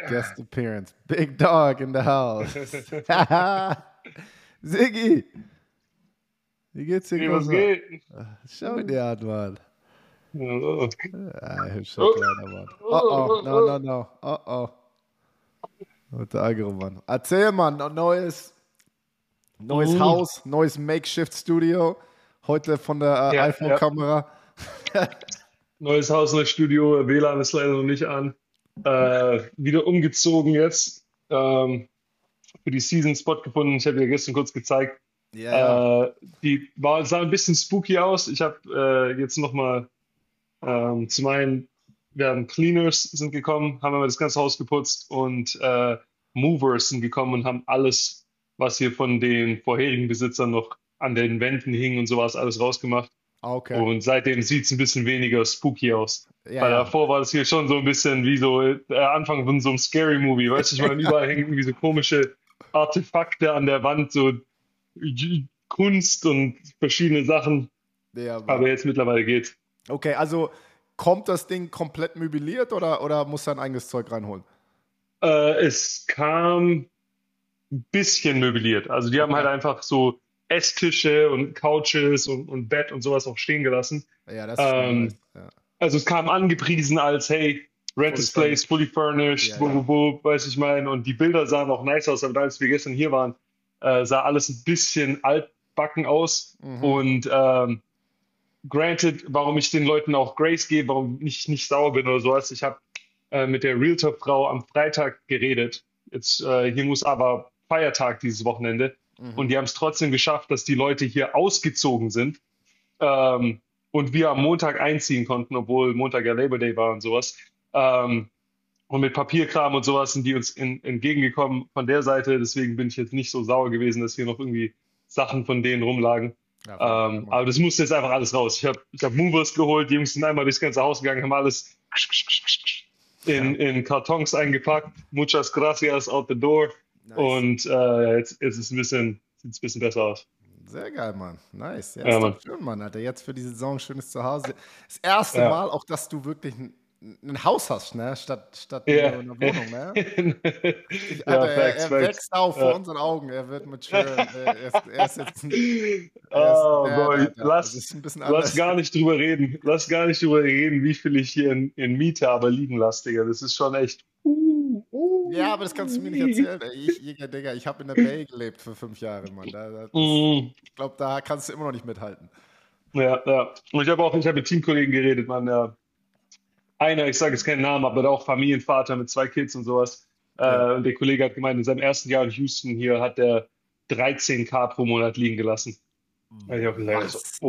Guest Appearance. Big Dog in the house. Siggi. Wie geht's dir, Was geht? Schau dir an, Mann. Oh. Hübscher kleiner Mann. Oh, no. Oh. Und der Agro, Mann. Erzähl, Mann, neues Haus, neues Makeshift-Studio. Heute von der iPhone-Kamera. Neues Haus, neues Studio. WLAN ist leider noch nicht an. Wieder umgezogen jetzt. Für die Season Spot gefunden. Ich habe dir gestern kurz gezeigt. Ja. Die sah ein bisschen spooky aus. Ich habe jetzt nochmal zum einen, wir haben Cleaners sind gekommen, haben wir das ganze Haus geputzt und Movers sind gekommen und haben alles, was hier von den vorherigen Besitzern noch an den Wänden hing und sowas, alles rausgemacht. Okay. Und seitdem sieht es ein bisschen weniger spooky aus. Ja, Weil ja. davor war das hier schon so ein bisschen wie so der Anfang von so einem Scary Movie. Weißt du, ich meine, überall hängen irgendwie so komische Artefakte an der Wand, so Kunst und verschiedene Sachen. Ja, Aber jetzt mittlerweile geht's. Okay, also kommt das Ding komplett möbliert oder muss er ein eigenes Zeug reinholen? Es kam ein bisschen möbliert. Also die haben halt einfach so Esstische und Couches und Bett und sowas auch stehen gelassen. Ja, das ist schon nice. Ja. Also es kam angepriesen als, hey, rent this place, fully furnished, weiß ich mein. Und die Bilder sahen auch nice aus, aber als wir gestern hier waren, sah alles ein bisschen altbacken aus. Und granted, warum ich den Leuten auch Grace gebe, warum ich nicht sauer bin oder sowas. Ich habe mit der Realtor-Frau am Freitag geredet. Jetzt hier muss aber Feiertag dieses Wochenende. Und die haben es trotzdem geschafft, dass die Leute hier ausgezogen sind und wir am Montag einziehen konnten, obwohl Montag ja Labor Day war und sowas. Und mit Papierkram und sowas sind die uns entgegengekommen von der Seite. Deswegen bin ich jetzt nicht so sauer gewesen, dass hier noch irgendwie Sachen von denen rumlagen. Ja, aber das musste jetzt einfach alles raus. Ich hab Movers geholt, die Jungs sind einmal durchs ganze Haus gegangen, haben alles in Kartons eingepackt. Muchas gracias, out the door. Nice. Und jetzt ist es sieht es ein bisschen besser aus. Sehr geil, Mann. Nice. Ja, ist doch schön, Mann, Alter. Jetzt für die Saison schönes Zuhause. Das erste Mal auch, dass du wirklich ein Haus hast, ne? Statt einer Wohnung, ne? Alter, er wächst auf vor unseren Augen. Er wird mit schön. Er ist jetzt lass gar nicht drüber reden. Wie viel ich hier in Miete aber liegen lasse, Digga. Das ist schon echt. Ja, aber das kannst du mir nicht erzählen. Digga, ich habe in der Bay gelebt für 5 Jahre, Mann. Ich glaube, da kannst du immer noch nicht mithalten. Ja. Und ich habe mit Teamkollegen geredet, Mann. Einer, ich sage jetzt keinen Namen, aber der auch Familienvater mit 2 Kids und sowas. Und der Kollege hat gemeint, in seinem ersten Jahr in Houston hier hat er 13.000 pro Monat liegen gelassen. Da hab ich auch gesagt,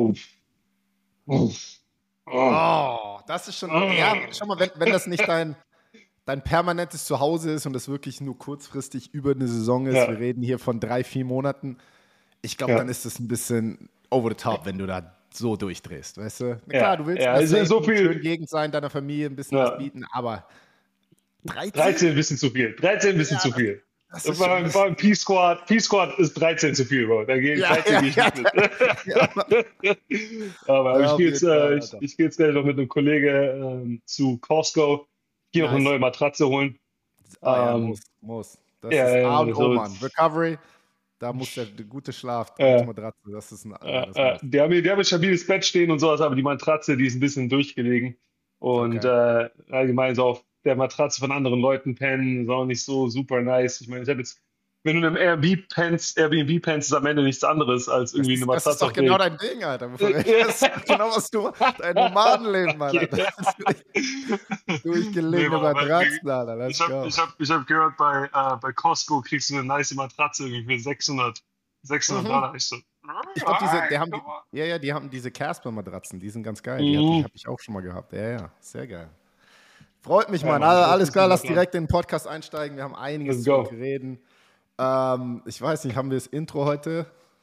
das ist schon. Ja, schau mal, wenn das nicht dein permanentes Zuhause ist und das wirklich nur kurzfristig über eine Saison ist, wir reden hier von 3-4 Monaten, ich glaube, dann ist das ein bisschen over the top, wenn du da so durchdrehst, weißt du? Na klar, du willst in so einer schönen Gegend sein, deiner Familie ein bisschen was bieten, aber 13 ein bisschen zu viel. 13 ein bisschen zu viel. Das war ein P-Squad. P-Squad ist 13 zu viel, Bro. Da gehe ich 13 nicht mit. Aber ich gehe jetzt gleich noch mit einem Kollege zu Costco. Ich gehe noch eine neue Matratze holen. Muss. Das ist A und O, Mann. Recovery, da muss der gute Schlaf, die Matratze, das ist die haben ein stabiles Bett stehen und sowas, aber die Matratze, die ist ein bisschen durchgelegen. Und allgemein so auf der Matratze von anderen Leuten pennen, ist auch nicht so super nice. Ich meine, ich habe jetzt, wenn du in einem Airbnb pennst, ist am Ende nichts anderes als irgendwie eine Matratze. Das ist doch genau dein Ding, Alter. Das ist genau, was du, dein Nomadenleben, Alter. Durchgelegene Matratzen, Alter. Ich hab gehört, bei Costco kriegst du eine nice Matratze irgendwie für $600. Ich glaube, die haben diese Casper-Matratzen, die sind ganz geil. Die habe ich auch schon mal gehabt. Ja, sehr geil. Freut mich, Mann. Alles klar, lass direkt in den Podcast einsteigen. Wir haben einiges zu reden. Ich weiß nicht, haben wir das Intro heute?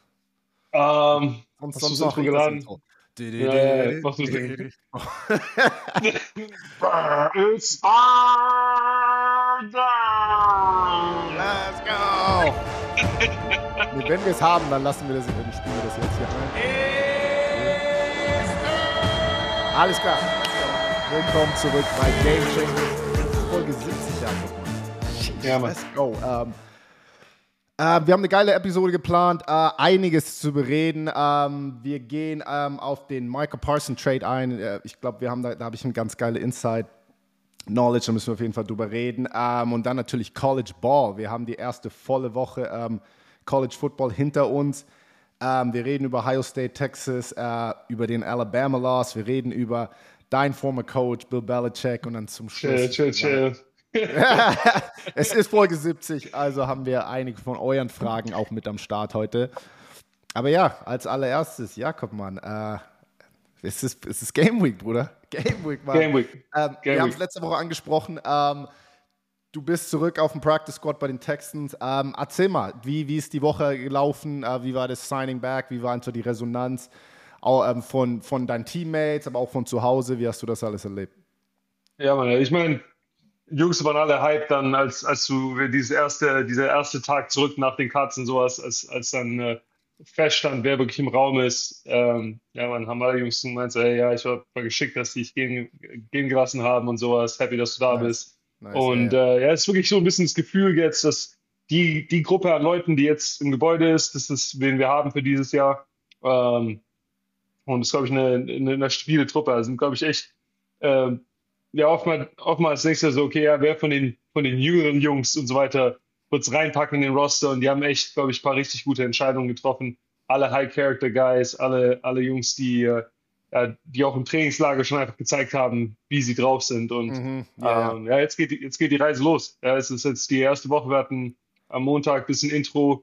Sonst noch geladen. Intro. Mach du das Ding. It's Let's go! Wenn wir es haben, dann spielen wir das jetzt hier ein. Alles klar. Willkommen zurück bei Game Changers. Folge 70 einfach mal. Ja, Mann. Let's go. Wir haben eine geile Episode geplant, einiges zu bereden. Wir gehen auf den Michael Parsons Trade ein. Ich glaube, da habe ich eine ganz geile Inside-Knowledge, da müssen wir auf jeden Fall drüber reden. Und dann natürlich College Ball. Wir haben die erste volle Woche College Football hinter uns. Wir reden über Ohio State, Texas, über den Alabama Loss. Wir reden über dein former Coach, Bill Belichick. Und dann zum Schluss. Chill. Es ist Folge 70, also haben wir einige von euren Fragen auch mit am Start heute. Aber ja, als allererstes, Jakob, Mann, es ist Game Week, Bruder. Game Week, Mann. Game Week. Wir haben es letzte Woche angesprochen. Du bist zurück auf dem Practice Squad bei den Texans. Erzähl mal, wie ist die Woche gelaufen? Wie war das Signing Back? Wie war so die Resonanz von deinen Teammates, aber auch von zu Hause? Wie hast du das alles erlebt? Ja, Mann, ich meine, Jungs waren alle hyped dann, als dieser erste Tag zurück nach den Cuts und sowas, als dann feststand, wer wirklich im Raum ist. Ja, man, haben alle Jungs gemeint, so, hey, ja, ich war geschickt, dass die dich gehen gelassen haben und sowas. Happy, dass du da bist. Nice, Und ja. ja, es ist wirklich so ein bisschen das Gefühl jetzt, dass die Gruppe an Leuten, die jetzt im Gebäude ist, das ist, wen wir haben für dieses Jahr. Und das ist, glaube ich, eine stabile Truppe. Also sind, glaube ich, echt ja, oftmals denkst du so, okay, ja, wer von den jüngeren Jungs und so weiter wird es reinpacken in den Roster, und die haben echt, glaube ich, ein paar richtig gute Entscheidungen getroffen. Alle High-Character-Guys, alle Jungs, die auch im Trainingslager schon einfach gezeigt haben, wie sie drauf sind. Und ja, jetzt geht die Reise los. Ja, es ist jetzt die erste Woche. Wir hatten am Montag ein bisschen Intro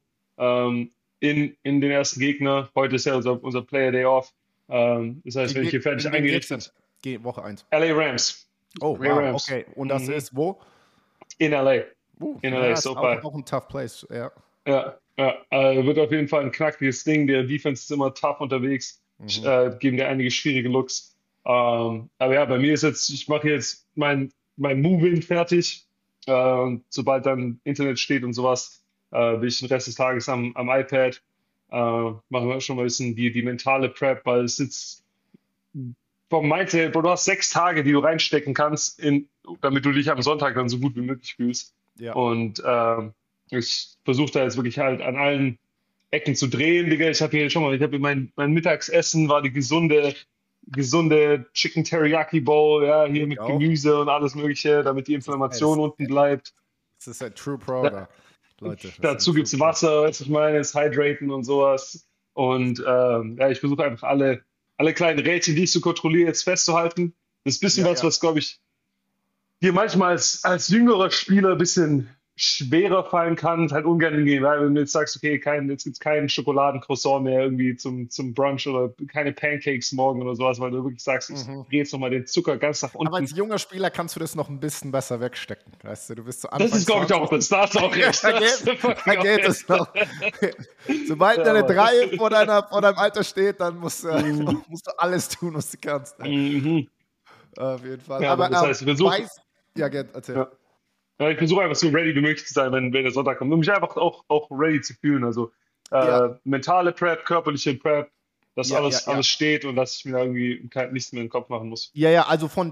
in den ersten Gegner. Heute ist ja unser Player Day Off. Das heißt, wenn ich hier fertig eingerichtet bin. Woche 1. LA Rams. Oh, wow, Rams. Okay. Und das ist wo? In LA. In LA, so auch ein tough place, ja. Ja. Wird auf jeden Fall ein knackiges Ding. Der Defense ist immer tough unterwegs. Geben dir einige schwierige Looks. Aber ja, bei mir ist jetzt, ich mache jetzt mein Move-In fertig. Sobald dann Internet steht und sowas, bin ich den Rest des Tages am iPad. Machen wir schon mal ein bisschen die mentale Prep, weil es jetzt vom Mindset, du hast 6 Tage, die du reinstecken kannst, damit du dich am Sonntag dann so gut wie möglich fühlst. Ja. Und ich versuche da jetzt wirklich halt an allen Ecken zu drehen, Digga. Ich habe mein Mittagsessen war die gesunde Chicken Teriyaki Bowl, ja, hier mit Gemüse und alles Mögliche, damit die Inflammation unten bleibt. Das ist ein True Pro, Leute. Dazu gibt es Wasser, weißt du, ich meine, das Hydraten und sowas. Und ja, ich versuche einfach alle kleinen Rädchen, die ich so kontrolliere, jetzt festzuhalten. Das ist ein bisschen was, glaube ich, dir manchmal als jüngerer Spieler ein bisschen schwerer fallen kann, halt ungern gehen, weil wenn du jetzt sagst, okay, jetzt gibt's keinen Schokoladencroissant mehr irgendwie zum Brunch oder keine Pancakes morgen oder sowas, weil du wirklich sagst, ich drehe jetzt nochmal den Zucker ganz nach unten. Aber als junger Spieler kannst du das noch ein bisschen besser wegstecken, weißt du bist so Anfang. Das ist, glaube ich, auch das. Da hast du auch recht. Da geht es noch. Sobald eine 3 vor deinem Alter steht, dann musst du alles tun, was du kannst. Auf jeden Fall. Ja, aber das heißt, ich versuche... erzähl. Ja. Ja, ich versuche einfach so ready wie möglich zu sein, wenn der Sonntag kommt, um mich einfach auch ready zu fühlen. Also mentale Prep, körperliche Prep, dass alles steht und dass ich mir da irgendwie nichts mehr in den Kopf machen muss. Ja, also von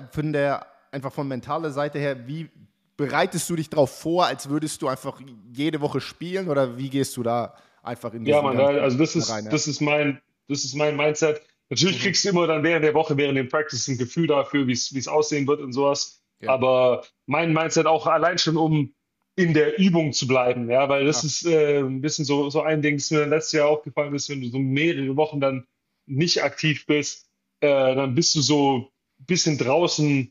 mentaler Seite her, wie bereitest du dich darauf vor, als würdest du einfach jede Woche spielen, oder wie gehst du da einfach in die Ja, Mann, also das ist mein Mindset. Natürlich kriegst du immer dann während der Woche, während dem Practice ein Gefühl dafür, wie es aussehen wird und sowas. Ja. Aber mein Mindset auch allein schon, um in der Übung zu bleiben, ja, weil das ist ein bisschen so ein Ding, das mir letztes Jahr aufgefallen ist, wenn du so mehrere Wochen dann nicht aktiv bist, dann bist du so ein bisschen draußen,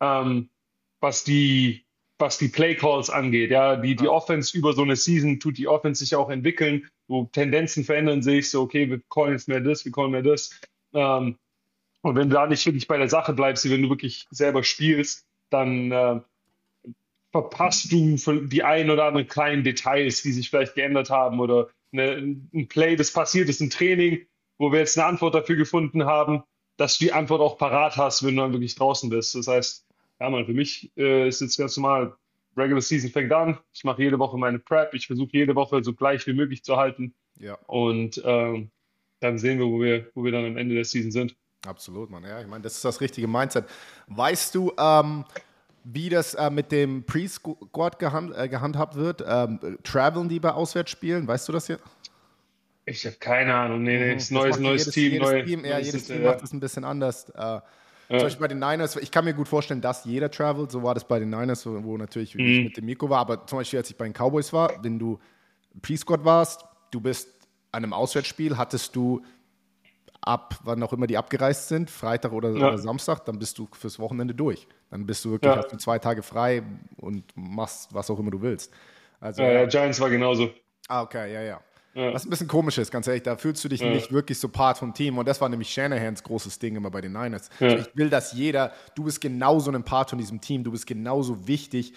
was die Play-Calls angeht, ja, die Offense über so eine Season tut die Offense sich auch entwickeln, so Tendenzen verändern sich, so okay, wir callen jetzt mehr das, wir callen mehr das, und wenn du da nicht wirklich bei der Sache bleibst, wenn du wirklich selber spielst, dann verpasst du die ein oder anderen kleinen Details, die sich vielleicht geändert haben, oder ein Play, das passiert ist im Training, wo wir jetzt eine Antwort dafür gefunden haben, dass du die Antwort auch parat hast, wenn du dann wirklich draußen bist. Das heißt, ja, Mann, für mich ist jetzt ganz normal, Regular Season fängt an, ich mache jede Woche meine Prep, ich versuche jede Woche so gleich wie möglich zu halten. Ja. Und dann sehen wir, wo wir dann am Ende der Season sind. Absolut, Mann. Ja, ich meine, das ist das richtige Mindset. Weißt du, Wie das mit dem Pre-Squad gehandhabt wird, traveln die bei Auswärtsspielen, weißt du das hier? Ich habe keine Ahnung. Nee, ist Das macht neues Team, jedes Team macht das ein bisschen anders. Zum Beispiel bei den Niners, ich kann mir gut vorstellen, dass jeder travelt, so war das bei den Niners, wo natürlich ich mit dem Mikro war, aber zum Beispiel, als ich bei den Cowboys war, wenn du Pre-Squad warst, du bist an einem Auswärtsspiel, hattest du wann auch immer die abgereist sind, Freitag oder Samstag, dann bist du fürs Wochenende durch. Dann bist du wirklich, hast du 2 Tage frei und machst was auch immer du willst. Also, Giants war genauso. Okay, ja. Was ein bisschen komisch ist, ganz ehrlich, da fühlst du dich nicht wirklich so Part vom Team. Und das war nämlich Shanahans großes Ding immer bei den Niners. Ja. Also ich will, dass du bist genauso ein Part von diesem Team, du bist genauso wichtig,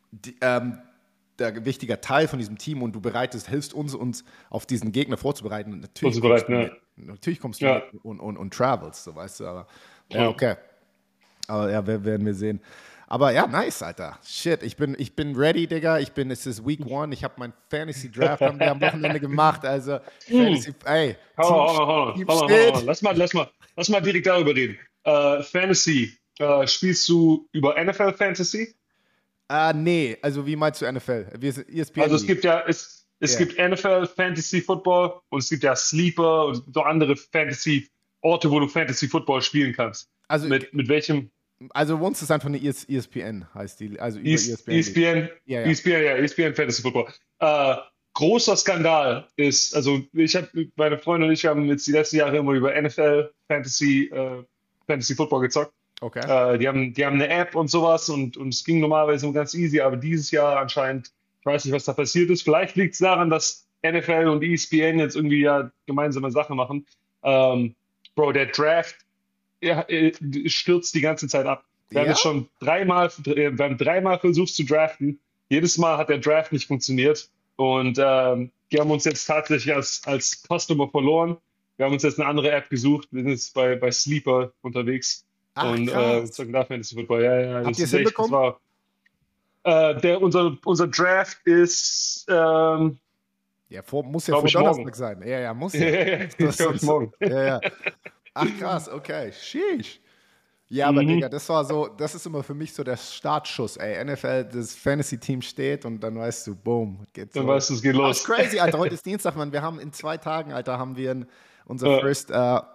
der wichtiger Teil von diesem Team und du hilfst uns auf diesen Gegner vorzubereiten. Und natürlich kommst du mit und travelst, so weißt du, aber ja, okay. Aber ja, werden wir sehen. Aber ja, nice, Alter. Shit, ich bin ready, Digga. Es ist Week 1. Ich habe mein Fantasy Draft haben wir am Wochenende gemacht. Also, Fantasy, ey. Hold on. Lass mal direkt darüber reden. Fantasy, spielst du über NFL Fantasy? Nee, also wie meinst du NFL? ESPN. Also es gibt NFL Fantasy Football und es gibt ja Sleeper und so andere Fantasy Orte, wo du Fantasy Football spielen kannst. Also mit welchem? Also uns ist einfach eine ESPN, heißt die. Also über ESPN. ESPN Fantasy Football. Großer Skandal ist, also meine Freunde und ich haben jetzt die letzten Jahre immer über NFL Fantasy Football gezockt. Okay. Die haben eine App und sowas und es ging normalerweise ganz easy, aber dieses Jahr anscheinend, ich weiß nicht, was da passiert ist. Vielleicht liegt es daran, dass NFL und ESPN jetzt irgendwie ja gemeinsame Sachen machen. Bro, der Draft stürzt die ganze Zeit ab. Wir haben jetzt schon dreimal versucht zu draften. Jedes Mal hat der Draft nicht funktioniert. Und die haben uns jetzt tatsächlich als Customer verloren. Wir haben uns jetzt eine andere App gesucht. Wir sind jetzt bei Sleeper unterwegs. Und zocken da Fantasy Football. Ja, habt ihr es hinbekommen? Unser Draft ist muss ja vor Donnerstag sein. Ja, muss ja. Das ist morgen. Ja. Ach krass, okay. Sheesh. Ja, aber Digga, das ist immer für mich so der Startschuss, ey. NFL, das Fantasy-Team steht und dann weißt du, boom, geht's dann weißt du, es geht los. Das ist crazy, Alter. Heute ist Dienstag, Mann. Wir haben in 2 Tagen, Alter, unser first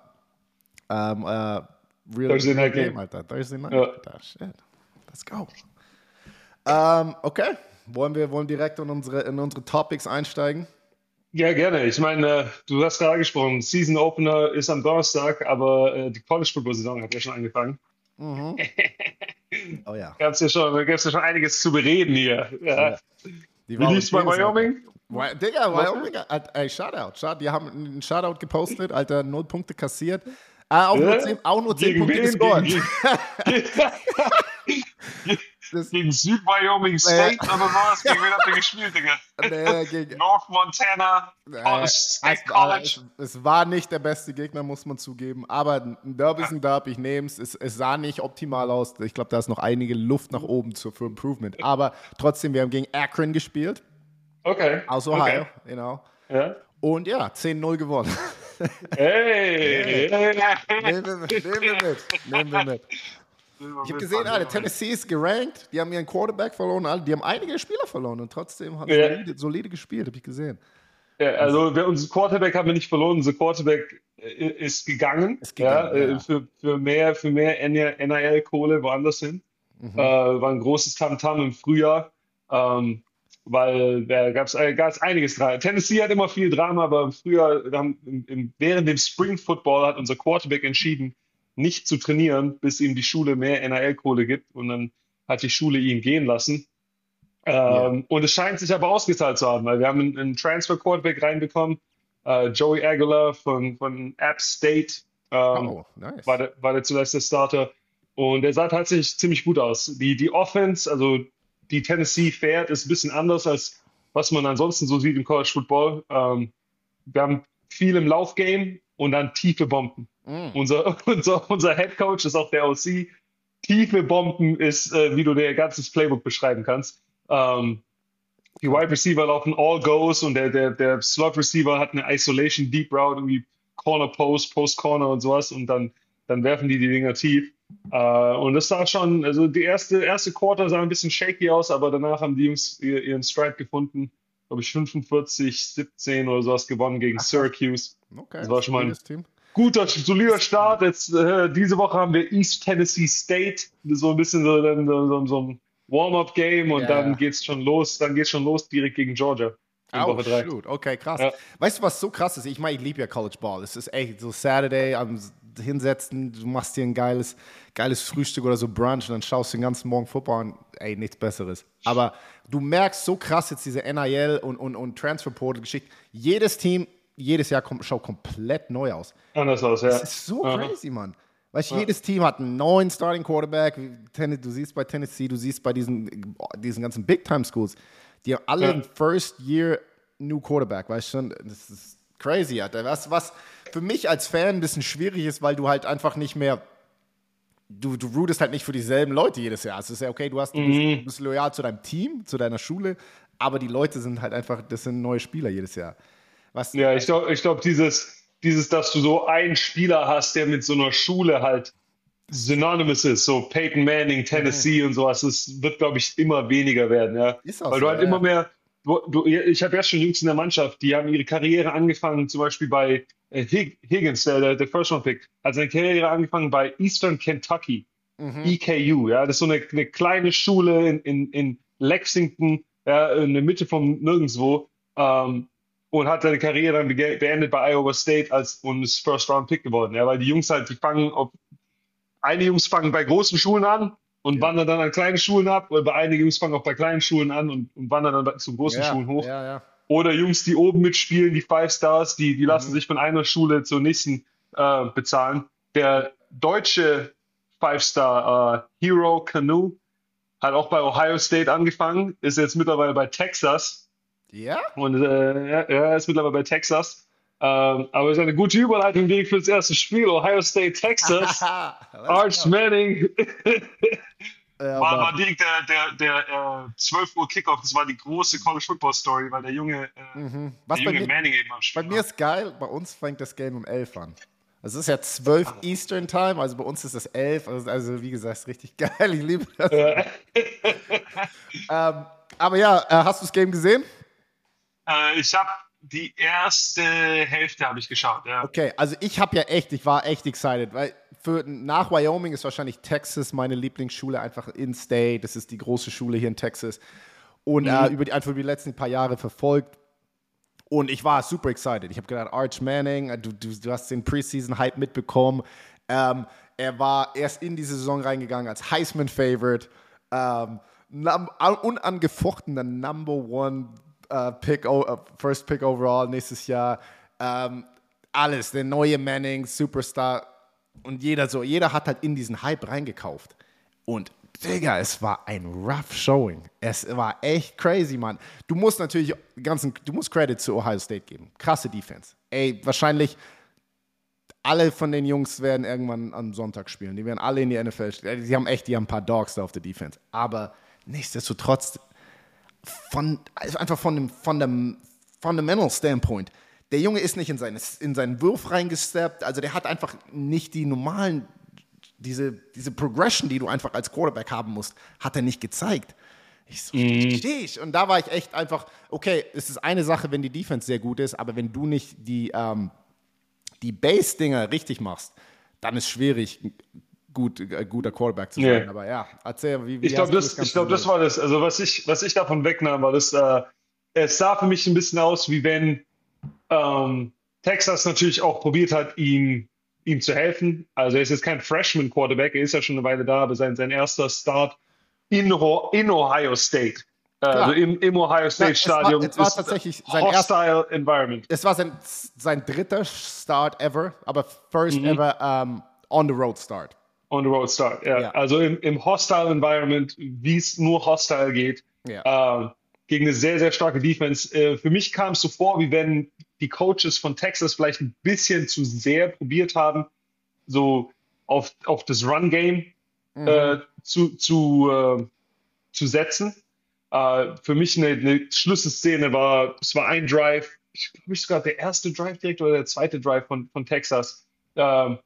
Real Thursday Night Game, Alter. Thursday Night, Alter. Shit. Let's go. Okay. Wollen wir direkt in unsere Topics einsteigen? Ja, gerne. Ich meine, du hast gerade angesprochen, Season Opener ist am Donnerstag, aber die College Football Saison hat ja schon angefangen. Oh ja. Gab's ja schon einiges zu bereden hier. Ja. Wie lief's bei Wyoming? Digga, Wyoming, ey, Shoutout. Die haben einen Shoutout gepostet, Alter, 0 Punkte kassiert. Auch nur 10 Punkte gescored. Gegen Süd-Wyoming State oder was? Gegen wen habt ihr gespielt, Digga? Gegen North Montana State College. Es war nicht der beste Gegner, muss man zugeben. Aber ein Derby ist ein Derby, ich nehme es. Es sah nicht optimal aus. Ich glaube, da ist noch einige Luft nach oben für Improvement. Aber trotzdem, wir haben gegen Akron gespielt. Okay. Aus Ohio, genau. Ja. Und ja, 10-0 gewonnen. Hey! Nehmen wir mit. Ich habe gesehen, Alter, Tennessee ist gerankt, die haben ihren Quarterback verloren, die haben einige Spieler verloren und trotzdem haben sie solide gespielt, habe ich gesehen. Ja, also unser Quarterback haben wir nicht verloren, unser Quarterback ist gegangen. Für mehr NIL-Kohle woanders hin. War ein großes Tamtam im Frühjahr, weil da gab es einiges Drama. Tennessee hat immer viel Drama, aber im Frühjahr, während dem Spring Football hat unser Quarterback entschieden, nicht zu trainieren, bis ihm die Schule mehr NIL-Kohle gibt. Und dann hat die Schule ihn gehen lassen. Und es scheint sich aber ausgezahlt zu haben, weil wir haben einen Transfer-Quarterback reinbekommen. Joey Aguilar von App State nice. war der zuletzt der Starter. Und der sah tatsächlich ziemlich gut aus. Die Offense, also die Tennessee fährt, ist ein bisschen anders, als was man ansonsten so sieht im College Football. Wir haben viel im Laufgame und dann tiefe Bomben. Unser Head Coach ist auch der OC. Tiefe Bomben ist, wie du dir ganzes Playbook beschreiben kannst. Die Wide Receiver laufen All Goes und der Slot Receiver hat eine Isolation Deep Route, irgendwie Corner Post Corner und sowas und dann werfen die Dinger tief. Und das sah schon, also die erste Quarter sah ein bisschen shaky aus, aber danach haben die Jungs ihren Stride gefunden. Glaube ich 45-17 oder sowas gewonnen gegen Ach, krass. Syracuse. Okay, Das war schon mal ein solides Team. guter, solider Start. Jetzt diese Woche haben wir East Tennessee State, so ein bisschen so ein Warm-up-Game und Ja, dann ja. geht's schon los. Dann geht's schon los direkt gegen Georgia in Oh, Woche 3. shoot. Okay, krass. Ja, Weißt du, was so krass ist? Ich meine, ich liebe ja College Ball. Es ist echt so Saturday hinsetzen, du machst dir ein geiles Frühstück oder so Brunch und dann schaust du den ganzen Morgen Football und ey, nichts Besseres. Aber du merkst so krass jetzt diese NIL und Transfer Portal Geschichte. Jedes Team, jedes Jahr schaut komplett neu aus. anders aus, Das ja. ist so Aha, crazy, Mann. Weißt du, ja. jedes Team hat einen neuen Starting Quarterback. Du siehst bei Tennessee, du siehst bei diesen ganzen Big-Time-Schools, die haben alle Ja. einen First-Year New Quarterback, weißt du schon? Das ist crazy, Alter. Was für mich als Fan ein bisschen schwierig ist, weil du halt einfach nicht mehr, du rootest halt nicht für dieselben Leute jedes Jahr. Es ist ja okay, du Mhm. bist loyal zu deinem Team, zu deiner Schule, aber die Leute sind halt einfach, das sind neue Spieler jedes Jahr. Was, Ja, ich glaub, dass du so einen Spieler hast, der mit so einer Schule halt synonymous ist, so Peyton Manning, Tennessee und sowas, das wird, glaube ich, immer weniger werden, ja. ist auch Weil du so, halt ja, immer ja. mehr, ich habe ja schon Jungs in der Mannschaft, die haben ihre Karriere angefangen, zum Beispiel bei Higgins, der First-Round-Pick, hat seine Karriere angefangen bei Eastern Kentucky, Mhm. EKU, ja, das ist so eine kleine Schule in Lexington, ja, in der Mitte von nirgendwo, und hat seine Karriere dann beendet bei Iowa State und ist First-Round-Pick geworden, ja, weil die Jungs halt, einige Jungs fangen bei großen Schulen an und Ja. wandern dann an kleine Schulen ab, oder bei einigen Jungs fangen auch bei kleinen Schulen an und wandern dann zu großen Ja, Schulen hoch. ja, ja. Oder Jungs, die oben mitspielen, die Five Stars, die lassen Mhm. sich von einer Schule zur nächsten bezahlen. Der deutsche Five Star Hero Canoe hat auch bei Ohio State angefangen, ist jetzt mittlerweile bei Texas Ja? und er ist mittlerweile bei Texas. Aber es ist eine gute Überleitung direkt für das erste Spiel. Ohio State, Texas. Let's Arch go. Manning Ja, war Mann. direkt der 12 Uhr Kickoff. Das war die große College Football Story, weil Was der junge Manning eben am bei Spiel mir war. ist geil, bei uns fängt das Game um 11 an. Also es ist ja 12 Eastern Time, also bei uns ist es 11. Also wie gesagt, ist richtig geil, ich liebe das. Äh, Aber ja, hast du das Game gesehen? ich habe die erste Hälfte habe ich geschaut. Ja. Okay, also ich war echt excited, weil nach Wyoming ist wahrscheinlich Texas meine Lieblingsschule, einfach in-state. Das ist die große Schule hier in Texas. Und Mhm. einfach über die letzten paar Jahre verfolgt. Und ich war super excited. Ich habe gedacht, Arch Manning, du hast den Preseason-Hype mitbekommen. Er war erst in die Saison reingegangen als Heisman-Favorite. Unangefochtener Number One First Pick overall nächstes Jahr. Alles, der neue Manning, Superstar. Und jeder hat halt in diesen Hype reingekauft. Und Digga, es war ein rough Showing. Es war echt crazy, Mann. Du musst natürlich du musst Credit zu Ohio State geben. Krasse Defense. Ey, wahrscheinlich alle von den Jungs werden irgendwann am Sonntag spielen. Die werden alle in die NFL spielen. Die haben ein paar Dogs da auf der Defense. Aber nichtsdestotrotz, also einfach von dem Fundamental Standpoint, der Junge ist nicht in seinen Wurf reingesteppt. Also der hat einfach nicht die normalen diese Progression, die du einfach als Quarterback haben musst, hat er nicht gezeigt. Ich so, Mhm. Sheesh. Und da war ich echt einfach, okay, es ist eine Sache, wenn die Defense sehr gut ist, aber wenn du nicht die Base-Dinger richtig machst, dann ist es schwierig, guter Quarterback zu sein. Nee. Aber ja, erzähl, wie Ich glaube, hast du das ich Ganze glaube, das gesehen? war das. Also was ich davon wegnahm, war es sah für mich ein bisschen aus, wie wenn ähm, Texas natürlich auch probiert hat, ihm zu helfen. Also er ist jetzt kein Freshman-Quarterback, er ist ja schon eine Weile da, aber sein erster Start in Ohio State, also Klar, im Ohio klar State Stadium, es war ist tatsächlich hostile environment. es war sein dritter Start ever, aber first Mhm. ever on the road Start. On the road start, ja. Ja, Also im hostile environment, wie es nur hostile geht, ja. ähm, gegen eine sehr, sehr starke Defense. Für mich kam es so vor, wie wenn die Coaches von Texas vielleicht ein bisschen zu sehr probiert haben, so auf das Run-Game Mhm. äh, zu setzen. Für mich eine Schlüsselszene es war ein Drive, ich glaube sogar der erste Drive direkt oder der zweite Drive von Texas. Ähm,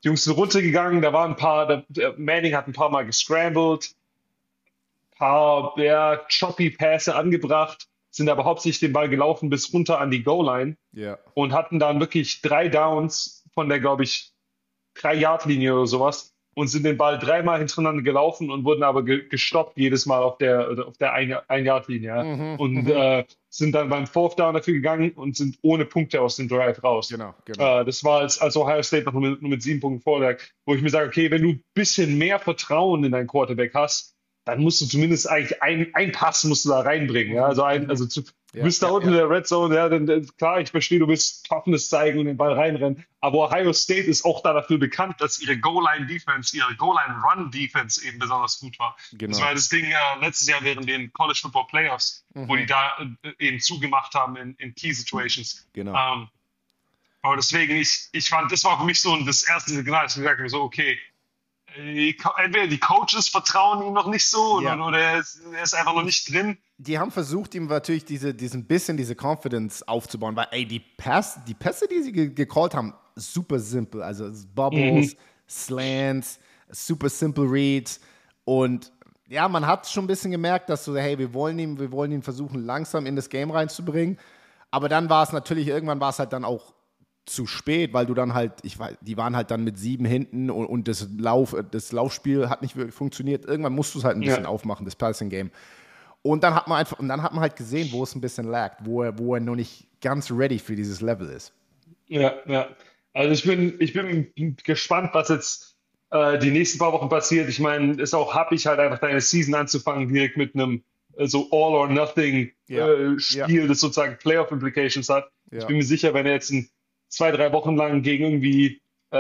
Die Jungs sind runtergegangen, da waren ein paar, Manning hat ein paar Mal gescrambled, ein paar choppy Pässe angebracht, sind aber hauptsächlich den Ball gelaufen bis runter an die Goal-Line Ja. und hatten dann wirklich 3 Downs von der, glaube ich, 3-Yard-Linie oder sowas und sind den Ball 3-mal hintereinander gelaufen und wurden aber gestoppt jedes Mal auf der 1-Yard-Linie. Ja. Und sind dann beim Fourth Down dafür gegangen und sind ohne Punkte aus dem Drive raus. Genau. Das war als Ohio State noch nur mit 7 Punkten vorlag, wo ich mir sage, okay, wenn du ein bisschen mehr Vertrauen in deinen Quarterback hast, dann musst du zumindest eigentlich ein Pass musst du da reinbringen. Ja? Du bist da unten in der Red Zone, ja, dann klar, ich verstehe, du willst Toughness zeigen und den Ball reinrennen, aber Ohio State ist auch da dafür bekannt, dass ihre Goal-Line-Defense, ihre Goal-Line-Run-Defense eben besonders gut war. Genau. Das war das Ding letztes Jahr während den College Football Playoffs, wo die da eben zugemacht haben in Key Situations. Genau. Aber deswegen, ich fand, das war für mich so das erste Signal, dass ich gesagt habe, so, okay, entweder die Coaches vertrauen ihm noch nicht so oder er ist einfach noch nicht drin. Die haben versucht, ihm natürlich diese Confidence aufzubauen, weil die Pässe, die sie gecallt haben, super simpel. Also Bubbles, Slants, super simple Reads. Und ja, man hat schon ein bisschen gemerkt, dass so, hey, wir wollen ihn versuchen, langsam in das Game reinzubringen. Aber dann irgendwann war es halt dann auch zu spät, weil du dann halt, die waren halt dann mit 7 hinten und das Laufspiel hat nicht wirklich funktioniert. Irgendwann musst du es halt ein bisschen aufmachen, das Passing-Game. Und dann hat man halt gesehen, wo es ein bisschen laggt, wo er noch nicht ganz ready für dieses Level ist. Ja. Also ich bin gespannt, was jetzt die nächsten paar Wochen passiert. Ich meine, ist auch happig, halt einfach deine Season anzufangen, direkt mit einem so All-or-Nothing-Spiel, das sozusagen Playoff-Implications hat. Ja. Ich bin mir sicher, wenn er jetzt 2-3 Wochen lang gegen irgendwie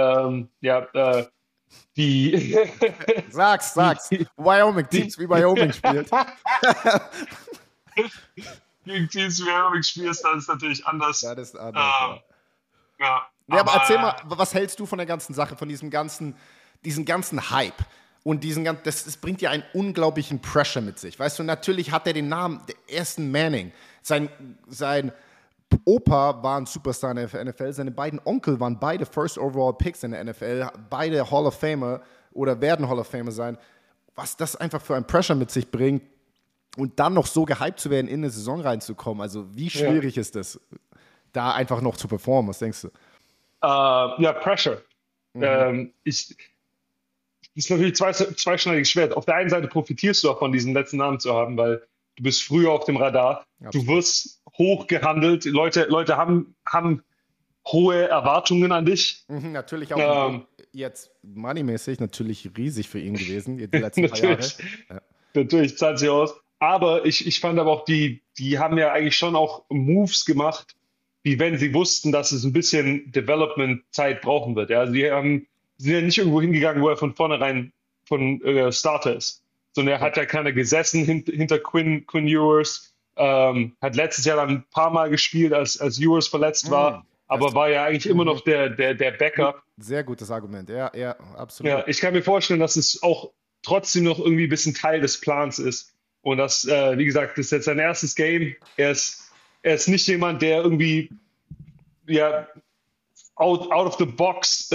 die Sag's. Wyoming, Teams wie Wyoming spielt. Gegen Teams wie Wyoming spielst, dann ist natürlich anders. Das ist anders, ja, aber erzähl mal, was hältst du von der ganzen Sache, von diesem ganzen Hype? Und das bringt ja einen unglaublichen Pressure mit sich. Weißt du, natürlich hat er den Namen, der ersten Manning. Sein Opa war ein Superstar in der NFL, seine beiden Onkel waren beide First Overall Picks in der NFL, beide Hall of Famer oder werden Hall of Famer sein. Was das einfach für ein Pressure mit sich bringt und dann noch so gehypt zu werden, in eine Saison reinzukommen. Also wie schwierig ist das, da einfach noch zu performen? Was denkst du? Pressure. Ist natürlich zweischneidiges Schwert. Auf der einen Seite profitierst du auch von diesem letzten Namen zu haben, weil du bist früher auf dem Radar. Absolut. Du wirst hoch gehandelt. Leute haben hohe Erwartungen an dich. Natürlich auch jetzt moneymäßig natürlich riesig für ihn gewesen, die letzten paar Jahre. Natürlich zahlt sich aus. Aber ich fand aber auch, die haben ja eigentlich schon auch Moves gemacht, wie wenn sie wussten, dass es ein bisschen Development-Zeit brauchen wird. Ja? Also die sind ja nicht irgendwo hingegangen, wo er von vornherein von Starter ist. Sondern er hat ja keiner gesessen hinter Quinn Ewers. Hat letztes Jahr dann ein paar Mal gespielt, als Ewers verletzt war. Aber war ja eigentlich immer noch der Backup. Sehr gutes Argument, ja, absolut. Ja, ich kann mir vorstellen, dass es auch trotzdem noch irgendwie ein bisschen Teil des Plans ist. Und das, wie gesagt, das ist jetzt sein erstes Game. Er ist nicht jemand, der irgendwie out of the box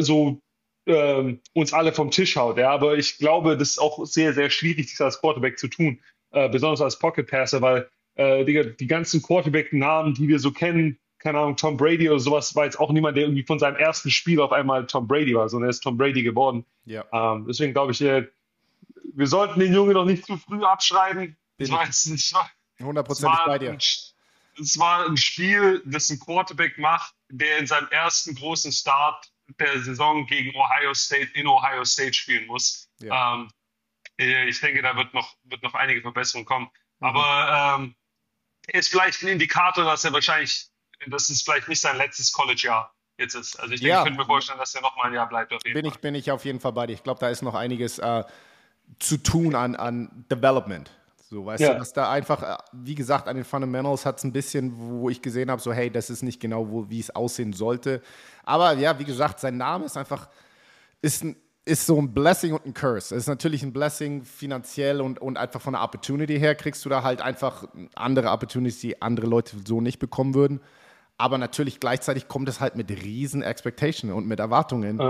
uns alle vom Tisch haut. Ja? Aber ich glaube, das ist auch sehr, sehr schwierig, das als Quarterback zu tun. Besonders als Pocket Passer, weil die ganzen Quarterback-Namen, die wir so kennen, keine Ahnung, Tom Brady oder sowas, war jetzt auch niemand, der irgendwie von seinem ersten Spiel auf einmal Tom Brady war, sondern er ist Tom Brady geworden. Ja. Deswegen glaube ich, wir sollten den Jungen noch nicht zu früh abschreiben. Ich weiß nicht. 100% bei dir. Es war ein Spiel, das ein Quarterback macht, der in seinem ersten großen Start der Saison gegen Ohio State in Ohio State spielen muss. Ja. Ich denke, da wird noch einige Verbesserungen kommen. Aber er ist vielleicht ein Indikator, dass es vielleicht nicht sein letztes College-Jahr jetzt ist. Also ich denke, ich könnte mir vorstellen, dass er noch mal ein Jahr bleibt. Auf jeden Fall. Bin ich auf jeden Fall bei dir. Ich glaube, da ist noch einiges zu tun an Development. So, weißt du, dass da einfach, wie gesagt, an den Fundamentals hat es ein bisschen, wo ich gesehen habe, so hey, das ist nicht genau, wie es aussehen sollte. Aber ja, wie gesagt, sein Name ist einfach, ist so ein Blessing und ein Curse. Es ist natürlich ein Blessing finanziell und einfach von der Opportunity her kriegst du da halt einfach andere Opportunities, die andere Leute so nicht bekommen würden. Aber natürlich gleichzeitig kommt es halt mit riesen Expectations und mit Erwartungen,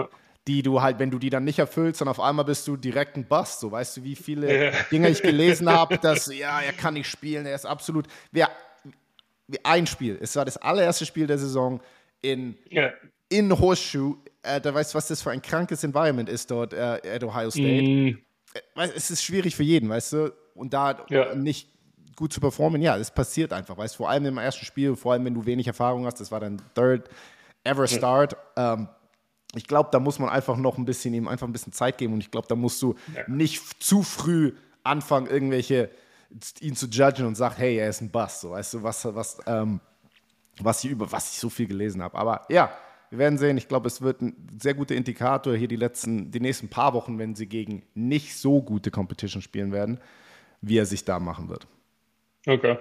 die du halt, wenn du die dann nicht erfüllst, dann auf einmal bist du direkt ein Bust. So, weißt du, wie viele Dinge ich gelesen habe, dass, er kann nicht spielen, er ist absolut, ein Spiel, es war das allererste Spiel der Saison in Horseshoe, da weißt du, was das für ein krankes Environment ist dort at Ohio State. Es ist schwierig für jeden, weißt du, und da nicht gut zu performen, das passiert einfach, weißt du, vor allem im ersten Spiel, vor allem wenn du wenig Erfahrung hast, das war dein third ever start, ich glaube, da muss man einfach noch ihm einfach ein bisschen Zeit geben und ich glaube, da musst du nicht zu früh anfangen, ihn zu judgen und sagen, hey, er ist ein Bust, so, weißt du, was ich so viel gelesen habe. Aber ja, wir werden sehen. Ich glaube, es wird ein sehr guter Indikator hier die nächsten paar Wochen, wenn sie gegen nicht so gute Competition spielen werden, wie er sich da machen wird. Okay.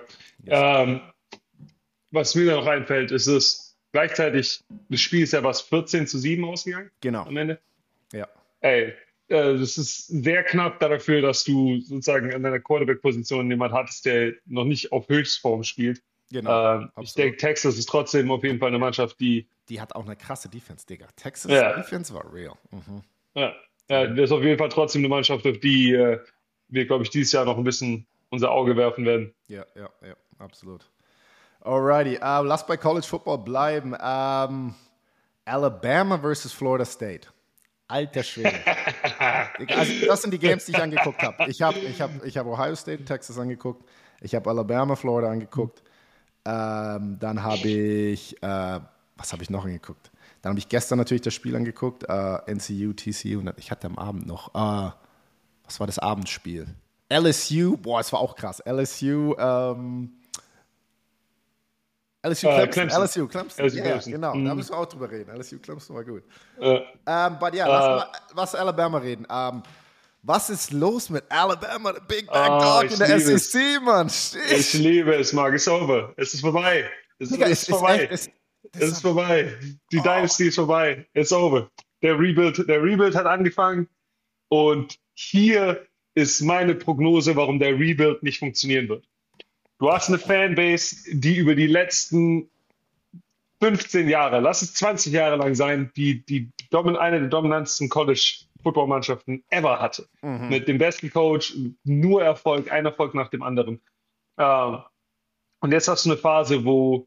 Was mir da noch einfällt, ist es gleichzeitig, das Spiel ist ja 14-7 ausgegangen. Genau. Am Ende. Ja. Ey, das ist sehr knapp dafür, dass du sozusagen in deiner Quarterback-Position jemand hattest, der noch nicht auf Höchstform spielt. Genau. Ich denke, Texas ist trotzdem auf jeden Fall eine Mannschaft, die hat auch eine krasse Defense, Digga. Texas Defense war real. Mhm. Ja, das ist auf jeden Fall trotzdem eine Mannschaft, auf die wir, glaube ich, dieses Jahr noch ein bisschen unser Auge werfen werden. Ja, absolut. Alrighty, lass bei College Football bleiben. Alabama versus Florida State. Alter Schwede. Also, das sind die Games, die ich angeguckt habe. Ich hab Ohio State, Texas angeguckt. Ich habe Alabama, Florida angeguckt. Dann habe ich, was habe ich noch angeguckt? Dann habe ich gestern natürlich das Spiel angeguckt, NCU, TCU. Und ich hatte am Abend noch, was war das Abendspiel? LSU, es war auch krass. LSU Clemson. Ja, genau. Da müssen wir auch drüber reden. LSU Clemson war gut. Aber lass Alabama reden. Was ist los mit Alabama, the Big Bad Dog in der SEC, Mann? Ich liebe es, Marc. Es ist over. Es ist vorbei. Es ist vorbei. Es ist vorbei. Die Dynasty ist vorbei. It's over. Der Rebuild hat angefangen. Und hier ist meine Prognose, warum der Rebuild nicht funktionieren wird. Du hast eine Fanbase, die über die letzten 15 Jahre, lass es 20 Jahre lang sein, eine der dominantesten College-Football-Mannschaften ever hatte. Mit dem besten Coach, nur Erfolg, ein Erfolg nach dem anderen. Und jetzt hast du eine Phase, wo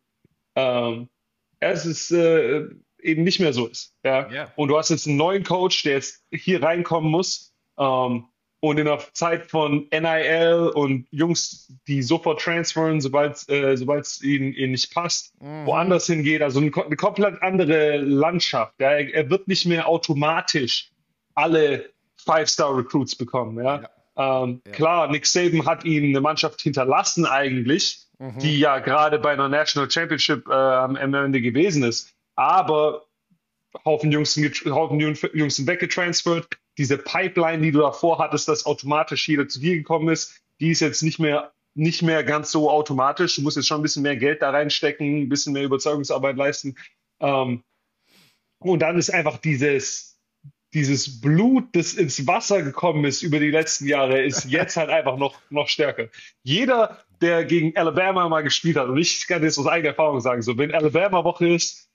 es eben nicht mehr so ist. Ja? Yeah. Und du hast jetzt einen neuen Coach, der jetzt hier reinkommen muss. Und in der Zeit von NIL und Jungs, die sofort transferen, sobald es ihnen nicht passt, woanders hingeht, also eine komplett andere Landschaft. Ja. Er wird nicht mehr automatisch alle Five-Star-Recruits bekommen. Ja. Klar, Nick Saban hat ihm eine Mannschaft hinterlassen eigentlich, die ja gerade bei einer National Championship am Ende gewesen ist. Aber Haufen Jungs sind weggetransfert. Diese Pipeline, die du davor hattest, dass automatisch jeder zu dir gekommen ist, die ist jetzt nicht mehr ganz so automatisch. Du musst jetzt schon ein bisschen mehr Geld da reinstecken, ein bisschen mehr Überzeugungsarbeit leisten. Und dann ist einfach dieses Blut, das ins Wasser gekommen ist über die letzten Jahre, ist jetzt halt einfach noch stärker. Jeder, der gegen Alabama mal gespielt hat, und ich kann das aus eigener Erfahrung sagen, so wenn Alabama-Woche ist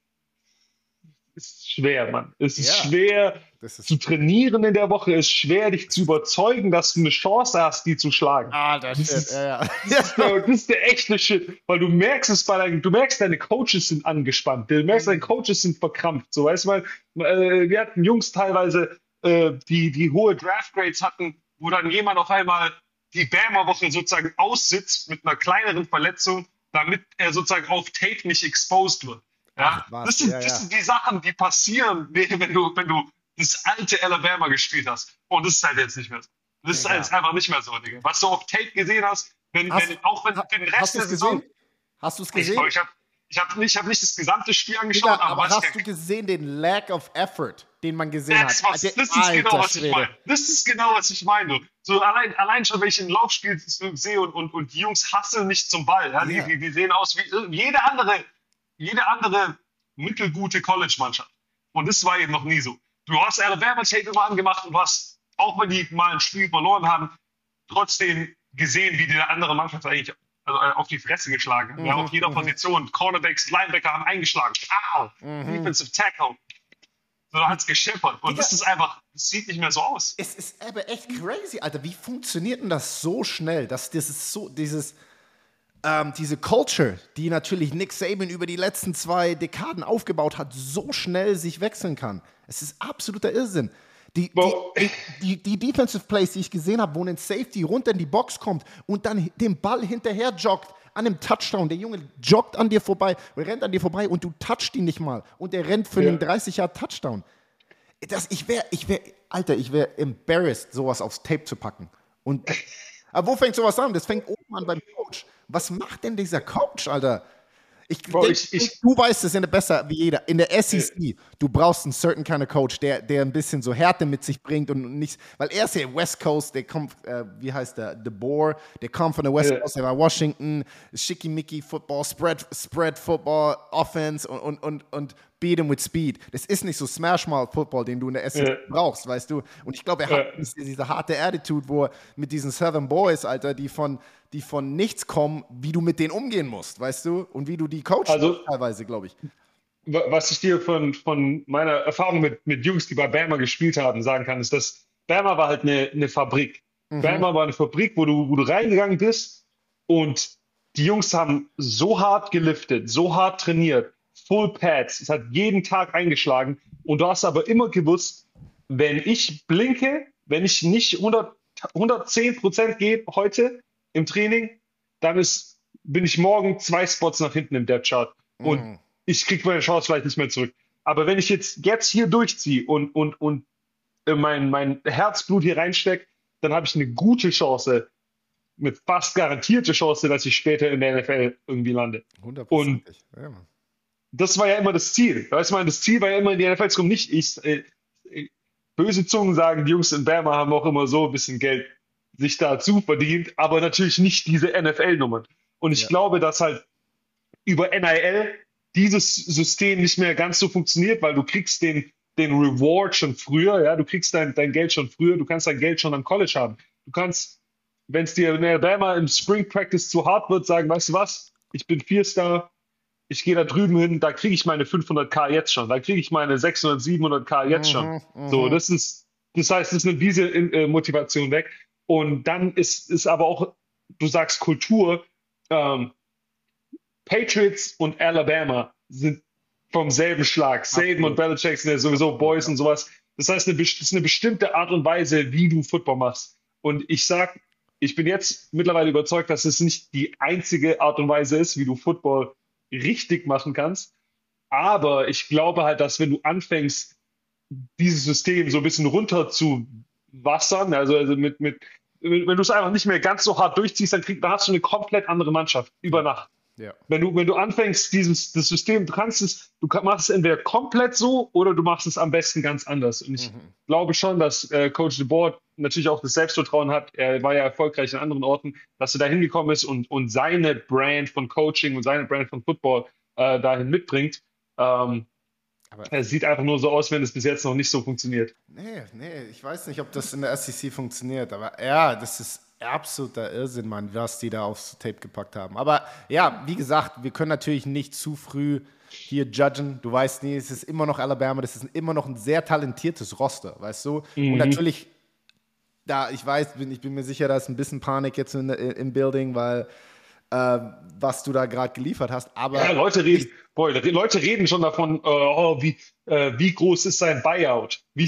schwer, Mann. Es ist schwer zu trainieren in der Woche. Es ist schwer, dich zu überzeugen, dass du eine Chance hast, die zu schlagen. Das ist der echte Shit. Weil du merkst deine Coaches sind angespannt. Du merkst, deine Coaches sind verkrampft. So, weißt du mal, wir hatten Jungs teilweise, die hohe Draft-Grades hatten, wo dann jemand auf einmal die Bama-Woche sozusagen aussitzt mit einer kleineren Verletzung, damit er sozusagen auf Tape nicht exposed wird. Ja, das sind die Sachen, die passieren, wenn du das alte Alabama gespielt hast. Und das ist halt jetzt nicht mehr so. Das ist halt einfach nicht mehr so, Digga. Was du auf Tape gesehen hast, auch wenn für den Rest der Saison. Hast du es gesehen? Ich hab nicht das gesamte Spiel angeschaut. Digga, aber hast du gesehen den Lack of Effort, den man gesehen hat? Das ist genau, was ich meine. Das ist genau, was ich meine. So allein schon, wenn ich ein Laufspiel sehe und die Jungs hasseln nicht zum Ball. Ja? Die sehen aus wie jede andere mittelgute College-Mannschaft. Und das war eben noch nie so. Du hast Alabama-Tape immer angemacht und du hast, auch wenn die mal ein Spiel verloren haben, trotzdem gesehen, wie die andere Mannschaft eigentlich auf die Fresse geschlagen hat. Ja, auf jeder Position. Cornerbacks, Linebacker haben eingeschlagen. Defensive Tackle. sondern hat es gescheppert. Und das ist einfach, das sieht nicht mehr so aus. Es ist aber echt crazy, Alter. Wie funktioniert denn das so schnell, dass diese Culture, die natürlich Nick Saban über die letzten 2 Dekaden aufgebaut hat, so schnell sich wechseln kann? Es ist absoluter Irrsinn. Die Defensive Plays, die ich gesehen habe, wo ein Safety runter in die Box kommt und dann den Ball hinterher joggt an einem Touchdown. Der Junge joggt an dir vorbei, rennt an dir vorbei und du touchst ihn nicht mal. Und der rennt für einen 30-Yard-Touchdown. Ich wäre embarrassed, sowas aufs Tape zu packen. Aber wo fängt sowas an? Das fängt oben an beim Coach. Was macht denn dieser Coach, Alter? Du weißt es besser wie jeder. In der SEC, du brauchst einen certain kind of Coach, der ein bisschen so Härte mit sich bringt und nichts, weil er ist ja West Coast, der kommt, wie heißt der, DeBoer, der kommt von der West Coast, der war Washington, Schickimicki Football, Spread Football, Offense und beat him with speed. Das ist nicht so Smash-Mouth Football, den du in der SEC brauchst, weißt du? Und ich glaube, er hat diese harte Attitude, wo er mit diesen Southern Boys, Alter, die von nichts kommen, wie du mit denen umgehen musst, weißt du? Und wie du die coachst, teilweise, glaube ich. Was ich dir von meiner Erfahrung mit Jungs, die bei Bama gespielt haben, sagen kann, ist, dass Bama war halt eine Fabrik. Bama war eine Fabrik, wo du reingegangen bist und die Jungs haben so hart geliftet, so hart trainiert, Full Pads, es hat jeden Tag eingeschlagen und du hast aber immer gewusst, wenn ich blinke, wenn ich nicht 110% gebe heute im Training, dann bin ich morgen 2 Spots nach hinten im Depth Chart und ich kriege meine Chance vielleicht nicht mehr zurück. Aber wenn ich jetzt hier durchziehe und mein Herzblut hier reinstecke, dann habe ich eine gute Chance, mit fast garantierte Chance, dass ich später in der NFL irgendwie lande. 100%. Und das war ja immer das Ziel. Weißt du, das Ziel war ja immer, in die NFL zu kommen. Nicht böse Zungen sagen, die Jungs in Bama haben auch immer so ein bisschen Geld sich dazu verdient, aber natürlich nicht diese NFL-Nummern. Und ich glaube, dass halt über NIL dieses System nicht mehr ganz so funktioniert, weil du kriegst den Reward schon früher, ja, du kriegst dein Geld schon früher, du kannst dein Geld schon am College haben. Du kannst, wenn es dir in Alabama im Spring Practice zu hart wird, sagen, weißt du was, ich bin 4-Star, ich gehe da drüben hin, da kriege ich meine 500k jetzt schon, da kriege ich meine 600, 700k jetzt schon. So, das heißt, das nimmt diese Motivation weg. Und dann ist aber auch, du sagst Kultur, Patriots und Alabama sind vom selben Schlag. Saban und Belichick sind ja sowieso Boys und sowas. Das heißt, das ist eine bestimmte Art und Weise, wie du Football machst. Und ich bin jetzt mittlerweile überzeugt, dass es nicht die einzige Art und Weise ist, wie du Football richtig machen kannst. Aber ich glaube halt, dass wenn du anfängst, dieses System so ein bisschen runter zu wassern, also wenn du es einfach nicht mehr ganz so hart durchziehst, dann hast du eine komplett andere Mannschaft über Nacht. Ja. Wenn du anfängst, das System, du machst es entweder komplett so oder du machst es am besten ganz anders. Und ich glaube schon, dass Coach DeBoer natürlich auch das Selbstvertrauen hat. Er war ja erfolgreich in anderen Orten, dass er da hingekommen ist und seine Brand von Coaching und seine Brand von Football dahin mitbringt. Es sieht einfach nur so aus, wenn es bis jetzt noch nicht so funktioniert. Nee, ich weiß nicht, ob das in der SEC funktioniert, aber ja, das ist absoluter Irrsinn, Mann, was die da aufs Tape gepackt haben. Aber ja, wie gesagt, wir können natürlich nicht zu früh hier judgen. Du weißt nie, es ist immer noch Alabama, das ist immer noch ein sehr talentiertes Roster, weißt du? Und natürlich, ich bin mir sicher, da ist ein bisschen Panik jetzt im Building, weil was du da gerade geliefert hast. Aber ja, Leute reden schon davon, wie groß ist sein Buyout? Wie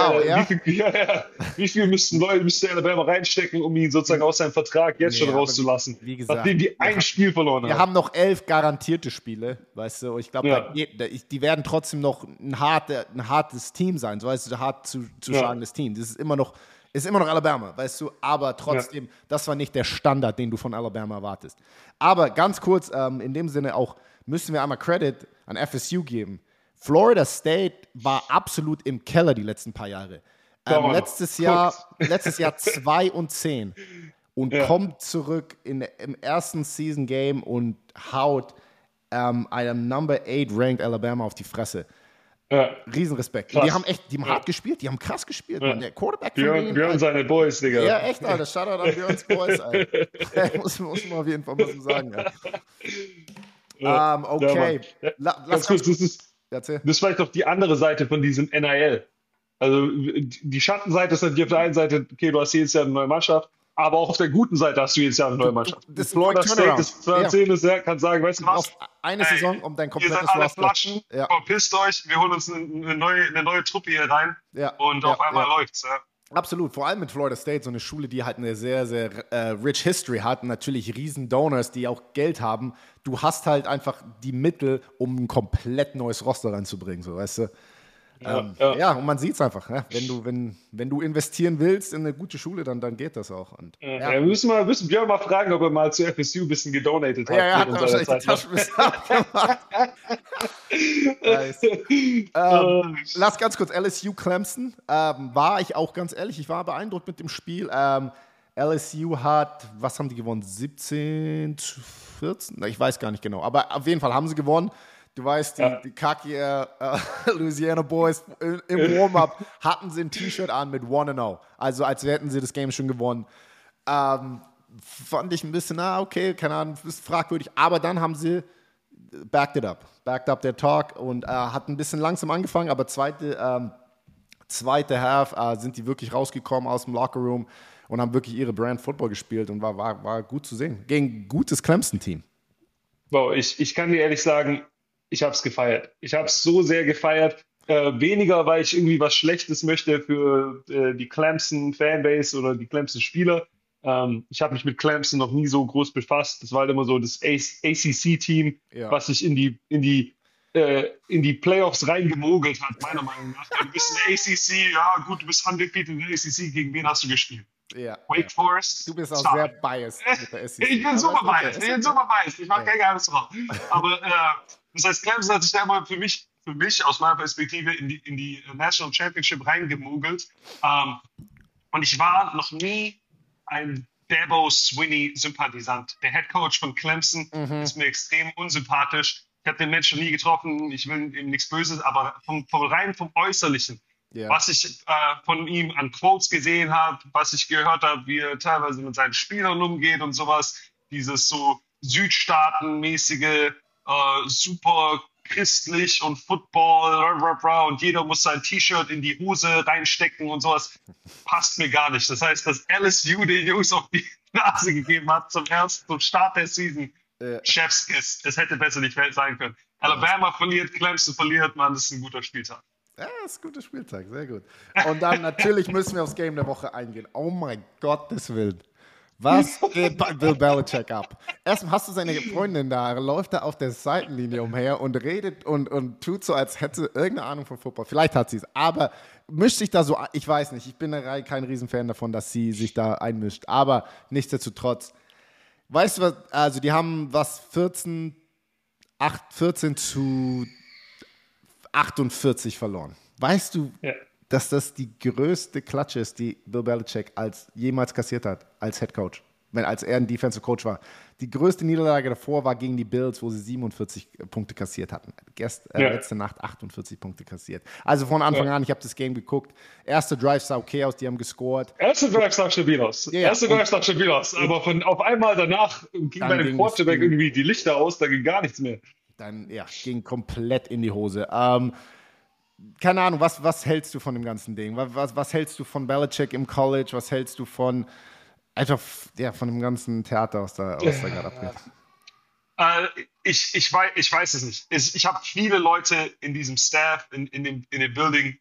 viel müsste Alabama reinstecken, um ihn sozusagen aus seinem Vertrag jetzt schon rauszulassen? Wie gesagt, nachdem die ein Spiel verloren haben. Wir haben noch 11 garantierte Spiele, weißt du. Ich glaube, die werden trotzdem noch ein hartes Team sein, so heißt es, hart zu schlagendes Team. Das ist immer noch Alabama, weißt du, aber trotzdem, das war nicht der Standard, den du von Alabama erwartest. Aber ganz kurz, in dem Sinne auch, müssen wir einmal Credit an FSU geben. Florida State war absolut im Keller die letzten paar Jahre. Letztes Jahr 2-10 und kommt zurück im ersten Season Game und haut einem Number 8 ranked Alabama auf die Fresse. Riesenrespekt. Die haben hart gespielt, die haben krass gespielt. Mann. Der Quarterback Björn seine Boys, Digga. Ja, echt, Alter. Shoutout an Björns Boys, Alter. muss man auf jeden Fall mal so sagen, ja. Okay. Ganz kurz, Erzähl. Das ist vielleicht doch die andere Seite von diesem NIL. Also die Schattenseite ist natürlich auf der einen Seite, okay, du hast jedes Jahr eine neue Mannschaft, aber auch auf der guten Seite hast du jedes Jahr eine neue Mannschaft. Das ist ein Florida Quick State Turnaround. ist 210 ist, kann sagen, weißt du Du was? brauchst eine Saison, um dein Ihr seid komplettes alle Roster. Flaschen, Ja. verpisst euch, wir holen uns eine neue Truppe hier rein und auf einmal läuft's. Ja. Absolut, vor allem mit Florida State, so eine Schule, die halt eine sehr, sehr rich History hat und natürlich riesen Donors, die auch Geld haben. Du hast halt einfach die Mittel, um ein komplett neues Roster reinzubringen, so, weißt du. Ja, und man sieht es einfach. Ne? Wenn du investieren willst in eine gute Schule, dann geht das auch. Und, wir müssen Björn mal fragen, ob er mal zu FSU ein bisschen gedonatet hat. Ja, er hat wahrscheinlich die Taschenmesser abgemacht. Nice. Lass ganz kurz, LSU Clemson. War ich auch ganz ehrlich, ich war beeindruckt mit dem Spiel. LSU hat, was haben die gewonnen? 17, 14? Ich weiß gar nicht genau. Aber auf jeden Fall haben sie gewonnen. Du weißt, die Kaki Louisiana Boys im Warm-Up hatten sie ein T-Shirt an mit 1-0. Also als hätten sie das Game schon gewonnen. Fand ich ein bisschen, okay, keine Ahnung, ist fragwürdig. Aber dann haben sie backed up their talk und hat ein bisschen langsam angefangen, aber zweite Half sind die wirklich rausgekommen aus dem Lockerroom und haben wirklich ihre Brand Football gespielt und war gut zu sehen. Gegen ein gutes Clemson-Team. Wow, ich kann dir ehrlich sagen, ich habe es gefeiert. Ich habe es so sehr gefeiert. Weniger, weil ich irgendwie was Schlechtes möchte für die Clemson-Fanbase oder die Clemson-Spieler. Ich habe mich mit Clemson noch nie so groß befasst. Das war halt immer so das ACC-Team, was sich in die Playoffs reingemogelt hat, meiner Meinung nach. Du bist in der ACC, ja gut, du bist undefeated in der ACC. Gegen wen hast du gespielt? Wake Forest. Du bist auch sehr biased mit der SEC. Ich bin super biased. Ich mache kein Geheimnis drauf. Aber das heißt, Clemson hat sich da immer für mich aus meiner Perspektive in die National Championship reingemogelt. Und ich war noch nie ein Dabo Swinney-Sympathisant. Der Head Coach von Clemson ist mir extrem unsympathisch. Ich habe den Menschen nie getroffen. Ich will ihm nichts Böses, aber vom Äußerlichen. Was ich von ihm an Quotes gesehen habe, was ich gehört habe, wie er teilweise mit seinen Spielern umgeht und sowas, dieses so südstaatenmäßige, super christlich und Football und jeder muss sein T-Shirt in die Hose reinstecken und sowas, passt mir gar nicht. Das heißt, dass LSU den Jungs auf die Nase gegeben hat zum Start der Season, Chefskiss. Es hätte besser nicht sein können. Alabama verliert, Clemson verliert, man, das ist ein guter Spieltag. Ja, das ist ein guter Spieltag, sehr gut. Und dann natürlich müssen wir aufs Game der Woche eingehen. Oh mein Gottes Willen. Was geht bei Bill Belichick ab? Erstmal hast du seine Freundin da, läuft da auf der Seitenlinie umher und redet und tut so, als hätte sie irgendeine Ahnung von Football. Vielleicht hat sie es, aber mischt sich da so, ich weiß nicht, ich bin kein Riesenfan davon, dass sie sich da einmischt, aber nichtsdestotrotz. Weißt du was, also die haben 14 zu 48 verloren. Weißt du, dass das die größte Klatsche ist, die Bill Belichick jemals kassiert hat, als Head Coach, als er ein Defensive Coach war? Die größte Niederlage davor war gegen die Bills, wo sie 47 Punkte kassiert hatten. Letzte Nacht 48 Punkte kassiert. Also von Anfang an, ich habe das Game geguckt. Erste Drive sah okay aus, die haben gescored. Erste Drive sah stabil aus. Aber auf einmal danach ging bei dem Quarterback irgendwie die Lichter aus, da ging gar nichts mehr. Dann, ging komplett in die Hose. Keine Ahnung, was hältst du von dem ganzen Ding? Was hältst du von Belichick im College? Was hältst du von dem ganzen Theater, was da gerade abgeht? Ich weiß es nicht. Ich habe viele Leute in diesem Staff, in dem Building,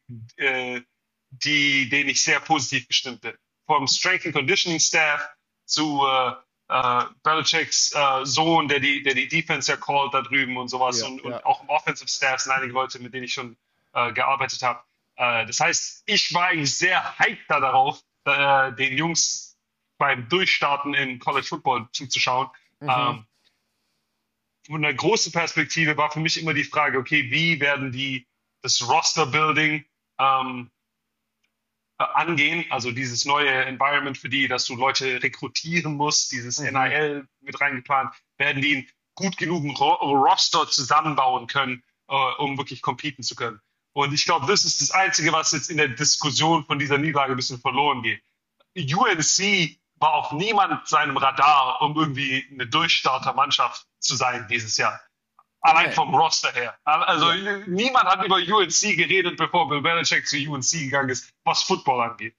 denen ich sehr positiv gestimmt bin. Vom Strength and Conditioning Staff zu Belichicks Sohn, der die Defense callt da drüben und sowas. Und auch im Offensive Staff sind einige Leute, mit denen ich schon gearbeitet habe. Das heißt, ich war eigentlich sehr hyped darauf, den Jungs beim Durchstarten in College Football zuzuschauen. Von einer großen Perspektive war für mich immer die Frage, okay, wie werden die das Roster-Building angehen, also dieses neue Environment für die, dass du Leute rekrutieren musst, dieses NIL mit reingeplant, werden die einen gut genugen Roster zusammenbauen können, um wirklich competen zu können. Und ich glaube, das ist das Einzige, was jetzt in der Diskussion von dieser Niederlage ein bisschen verloren geht. UNC war auf niemand seinem Radar, um irgendwie eine Durchstarter-Mannschaft zu sein dieses Jahr. Allein vom Roster her. Also niemand hat über UNC geredet, bevor Bill Belichick zu UNC gegangen ist, was Football angeht.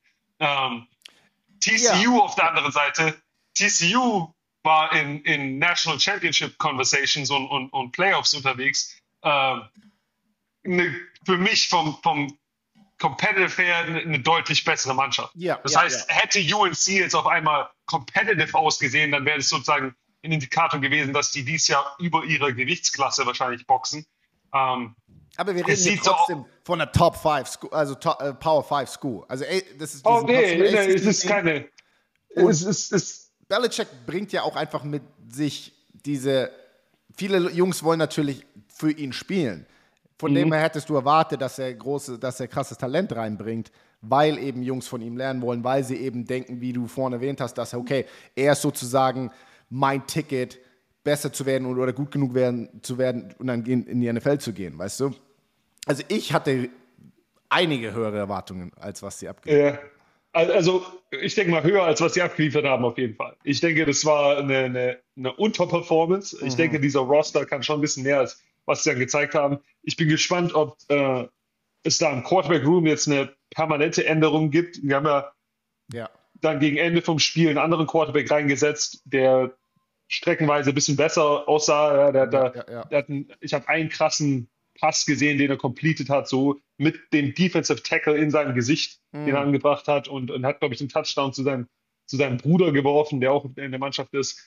TCU auf der anderen Seite, TCU war in National Championship Conversations und Playoffs unterwegs. Für mich vom Competitive her eine deutlich bessere Mannschaft. Das heißt, hätte UNC jetzt auf einmal competitive ausgesehen, dann wäre es sozusagen ein Indikator gewesen, dass die dieses Jahr über ihre Gewichtsklasse wahrscheinlich boxen. Aber wir reden hier trotzdem von einer Top 5 School, also Power 5 School. Also das ist es ist keine. Belichick bringt ja auch einfach mit sich viele Jungs wollen natürlich für ihn spielen. Von dem her hättest du erwartet, dass er krasses Talent reinbringt, weil eben Jungs von ihm lernen wollen, weil sie eben denken, wie du vorhin erwähnt hast, dass er ist sozusagen mein Ticket, besser zu werden oder gut genug zu werden und dann in die NFL zu gehen, weißt du? Also ich hatte einige höhere Erwartungen, als was sie abgeliefert haben. Also ich denke mal höher, als was sie abgeliefert haben, auf jeden Fall. Ich denke, das war eine Unterperformance. Ich denke, dieser Roster kann schon ein bisschen mehr, als was sie dann gezeigt haben. Ich bin gespannt, ob es da im Quarterback-Room jetzt eine permanente Änderung gibt. Wir haben ja dann gegen Ende vom Spiel einen anderen Quarterback reingesetzt, der streckenweise ein bisschen besser aussah. Ich habe einen krassen Pass gesehen, den er completed hat, so mit dem Defensive Tackle in seinem Gesicht, den er angebracht hat und hat, glaube ich, einen Touchdown zu seinem Bruder geworfen, der auch in der Mannschaft ist.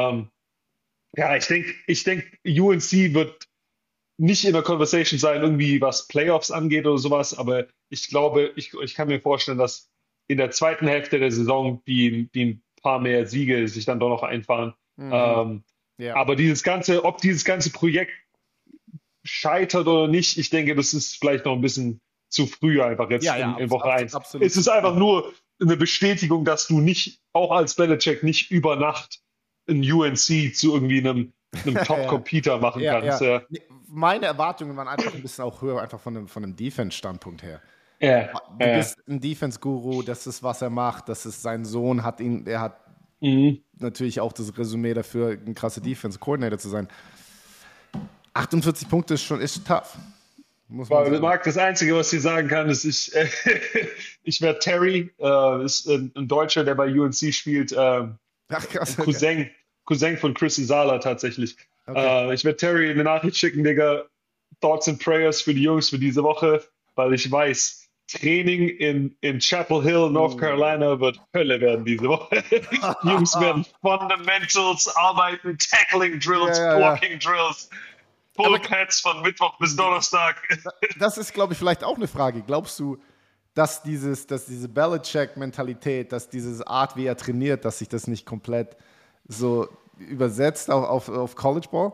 Ich denke, UNC wird nicht in der Conversation sein, irgendwie was Playoffs angeht oder sowas, aber ich glaube, ich kann mir vorstellen, dass in der zweiten Hälfte der Saison die ein paar mehr Siege sich dann doch noch einfahren. Aber ob dieses ganze Projekt scheitert oder nicht, ich denke, das ist vielleicht noch ein bisschen zu früh einfach jetzt in Woche 1. Es ist einfach nur eine Bestätigung, dass du nicht, auch als Belichick, nicht über Nacht ein UNC zu irgendwie einem Top-Competer machen kannst. Ja. Meine Erwartungen waren einfach ein bisschen auch höher, einfach von einem Defense-Standpunkt her. Du bist ein Defense-Guru, das ist, was er macht, das ist sein Sohn, er hat natürlich auch das Resümee dafür, ein krasser Defense-Coordinator zu sein. 48 Punkte ist tough. Marc, das Einzige, was ich sagen kann, ist, ich werde Terry, ist ein Deutscher, der bei UNC spielt, krass, Cousin von Chris Isala tatsächlich. Ich werde Terry eine Nachricht schicken, Digga, Thoughts and Prayers für die Jungs für diese Woche, weil ich weiß, Training in Chapel Hill, North Carolina wird Hölle werden diese Woche. Die Jungs werden Fundamentals arbeiten, Tackling Drills, Blocking Drills. Full-Pads von Mittwoch bis Donnerstag. Das ist, glaube ich, vielleicht auch eine Frage. Glaubst du, dass diese Belichick-Mentalität, dass diese Art, wie er trainiert, dass sich das nicht komplett so übersetzt auf College Ball?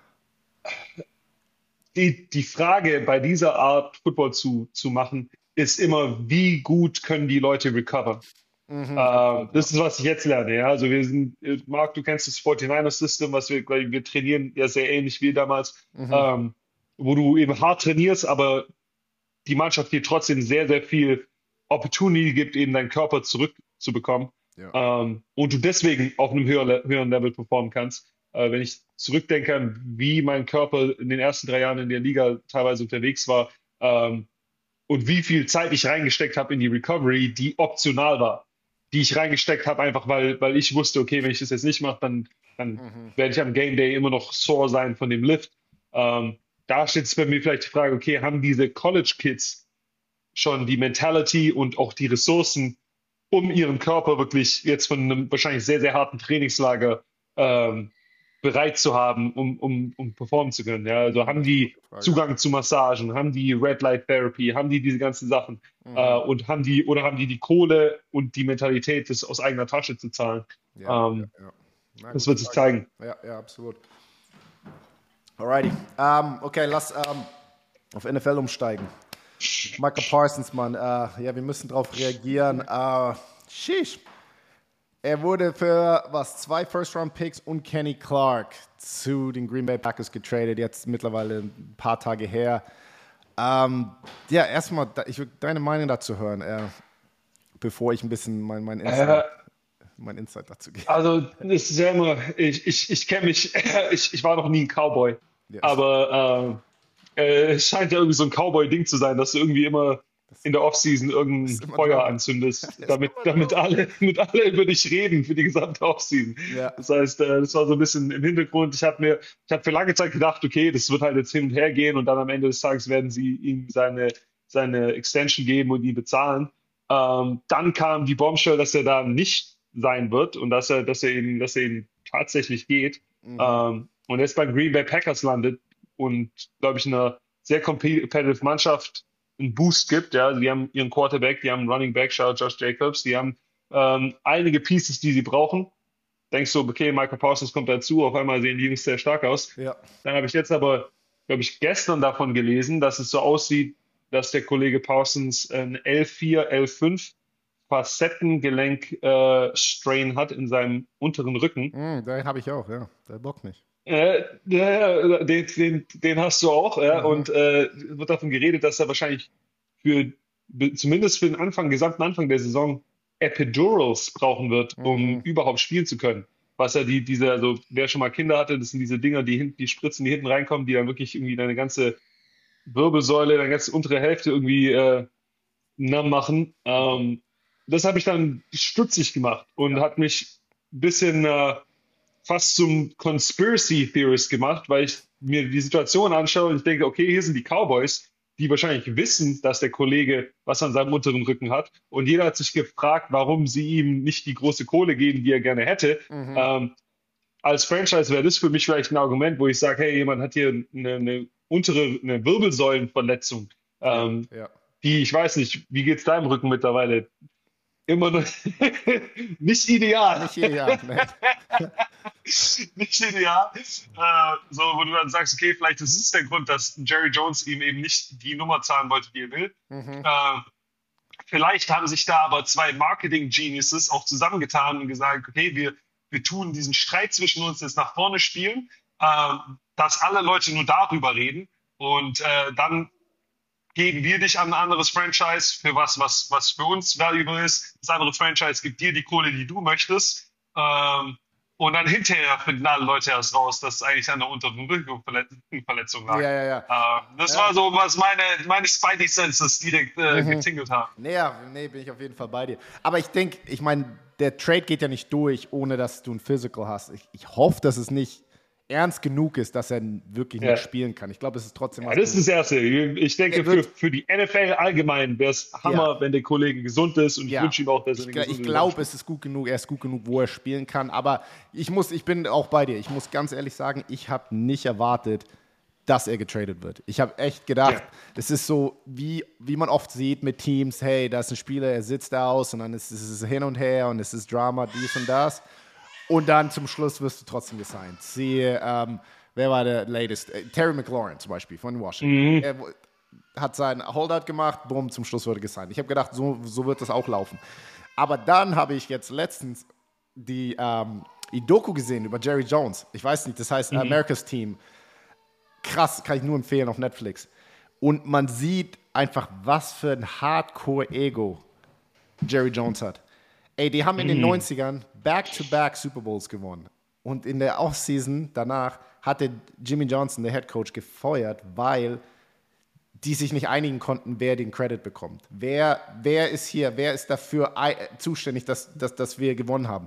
Die Frage bei dieser Art, Football zu machen, ist immer, wie gut können die Leute recovern? Das ist, was ich jetzt lerne. Ja? Also Marc, du kennst das 49ers-System, was wir trainieren ja sehr ähnlich wie damals, wo du eben hart trainierst, aber die Mannschaft dir trotzdem sehr, sehr viel Opportunity gibt, eben deinen Körper zurückzubekommen. Und du deswegen auf einem höheren Level performen kannst. Wenn ich zurückdenke an, wie mein Körper in den ersten 3 Jahren in der Liga teilweise unterwegs war und wie viel Zeit ich reingesteckt habe in die Recovery, die optional war, die ich reingesteckt habe, einfach weil ich wusste, okay, wenn ich das jetzt nicht mache, dann werde ich am Game Day immer noch sore sein von dem Lift. Da steht es bei mir vielleicht die Frage, okay, haben diese College-Kids schon die Mentality und auch die Ressourcen, um ihren Körper wirklich jetzt von einem wahrscheinlich sehr, sehr harten Trainingslager bereit zu haben, um performen zu können. Ja? Also haben die Zugang zu Massagen, haben die Red Light Therapy, haben die diese ganzen Sachen und haben die Kohle und die Mentalität, das aus eigener Tasche zu zahlen. Das wird sich zeigen. Ja, absolut. Alrighty. Okay, lass auf NFL umsteigen. Michael Parsons, Mann. Wir müssen darauf reagieren. Sheesh. Er wurde für 2 First-Round-Picks und Kenny Clark zu den Green Bay Packers getradet, jetzt mittlerweile ein paar Tage her. Erstmal, ich würde deine Meinung dazu hören, bevor ich ein bisschen mein Insight dazu gebe. Also, das ist ja immer, ich kenne mich, ich war noch nie ein Cowboy. Aber es scheint ja irgendwie so ein Cowboy-Ding zu sein, dass du irgendwie immer in der Offseason irgendein Feuer anzündest, damit alle über dich reden für die gesamte Offseason. Ja. Das heißt, das war so ein bisschen im Hintergrund. Ich habe für lange Zeit gedacht, okay, das wird halt jetzt hin und her gehen und dann am Ende des Tages werden sie ihm seine Extension geben und ihn bezahlen. Dann kam die Bombshell, dass er da nicht sein wird und dass er eben tatsächlich geht. Und jetzt bei Green Bay Packers landet und, glaube ich, in einer sehr competitive Mannschaft einen Boost gibt. Ja, die haben ihren Quarterback, die haben einen Running Back, Josh Jacobs, die haben einige Pieces, die sie brauchen. Denkst du, okay, Michael Parsons kommt dazu, auf einmal sehen die Jungs sehr stark aus. Ja. Dann habe ich jetzt aber, glaube ich, gestern davon gelesen, dass es so aussieht, dass der Kollege Parsons ein L4, L5 Facettengelenk-Strain hat in seinem unteren Rücken. Den habe ich auch, ja. Der bockt nicht. Den hast du auch, ja, und wird davon geredet, dass er wahrscheinlich zumindest für den gesamten Anfang der Saison Epidurals brauchen wird, um überhaupt spielen zu können. Was ja also wer schon mal Kinder hatte, das sind diese Dinger, die Spritzen, die hinten reinkommen, die dann wirklich irgendwie deine ganze Wirbelsäule, deine ganze untere Hälfte irgendwie numb machen. Das habe ich dann stutzig gemacht und hat mich ein bisschen fast zum Conspiracy Theorist gemacht, weil ich mir die Situation anschaue und ich denke, okay, hier sind die Cowboys, die wahrscheinlich wissen, dass der Kollege was an seinem unteren Rücken hat. Und jeder hat sich gefragt, warum sie ihm nicht die große Kohle geben, die er gerne hätte. Als Franchise wäre das für mich vielleicht ein Argument, wo ich sage, hey, jemand hat hier eine Wirbelsäulenverletzung. Die, ich weiß nicht, wie geht es deinem Rücken mittlerweile? Immer noch nicht ideal. Nicht ideal, ne? Nicht ideal. So, wo du dann sagst, okay, vielleicht ist es der Grund, dass Jerry Jones ihm eben nicht die Nummer zahlen wollte, die er will. Vielleicht haben sich da aber zwei Marketing-Geniuses auch zusammengetan und gesagt, okay, wir tun diesen Streit zwischen uns jetzt nach vorne spielen, dass alle Leute nur darüber reden und dann geben wir dich an ein anderes Franchise für was für uns valuable ist. Das andere Franchise gibt dir die Kohle, die du möchtest. Und dann hinterher finden alle Leute erst raus, dass es eigentlich an der unteren Rückenverletzung lag. Das war so, was meine Spidey Senses direkt getingelt haben. Nee, bin ich auf jeden Fall bei dir. Aber ich meine, der Trade geht ja nicht durch, ohne dass du ein Physical hast. Ich hoffe, dass es nicht ernst genug ist, dass er wirklich nicht spielen kann. Ich glaube, es ist trotzdem was. Das ist das Erste. Ich denke, für die NFL allgemein wäre es Hammer, wenn der Kollege gesund ist und ich wünsche ihm auch, dass er gesund ist. Ich glaube, es ist gut genug, er ist gut genug, wo er spielen kann, aber ich bin auch bei dir. Ich muss ganz ehrlich sagen, ich habe nicht erwartet, dass er getradet wird. Ich habe echt gedacht, das ist so, wie man oft sieht mit Teams, hey, da ist ein Spieler, er sitzt da aus und dann ist es hin und her und es ist Drama, dies und das. Und dann zum Schluss wirst du trotzdem gesigned. Wer war der latest? Terry McLaurin zum Beispiel von Washington. Er hat seinen Holdout gemacht, bumm, zum Schluss wurde gesigned. Ich habe gedacht, so wird das auch laufen. Aber dann habe ich jetzt letztens die Doku gesehen über Jerry Jones. Ich weiß nicht, das heißt America's Team. Krass, kann ich nur empfehlen auf Netflix. Und man sieht einfach, was für ein Hardcore-Ego Jerry Jones hat. Ey, die haben in den 90ern Back-to-Back Super Bowls gewonnen. Und in der Offseason danach hatte Jimmy Johnson, der Head Coach, gefeuert, weil die sich nicht einigen konnten, wer den Credit bekommt. Wer ist hier, wer ist dafür zuständig, dass wir gewonnen haben.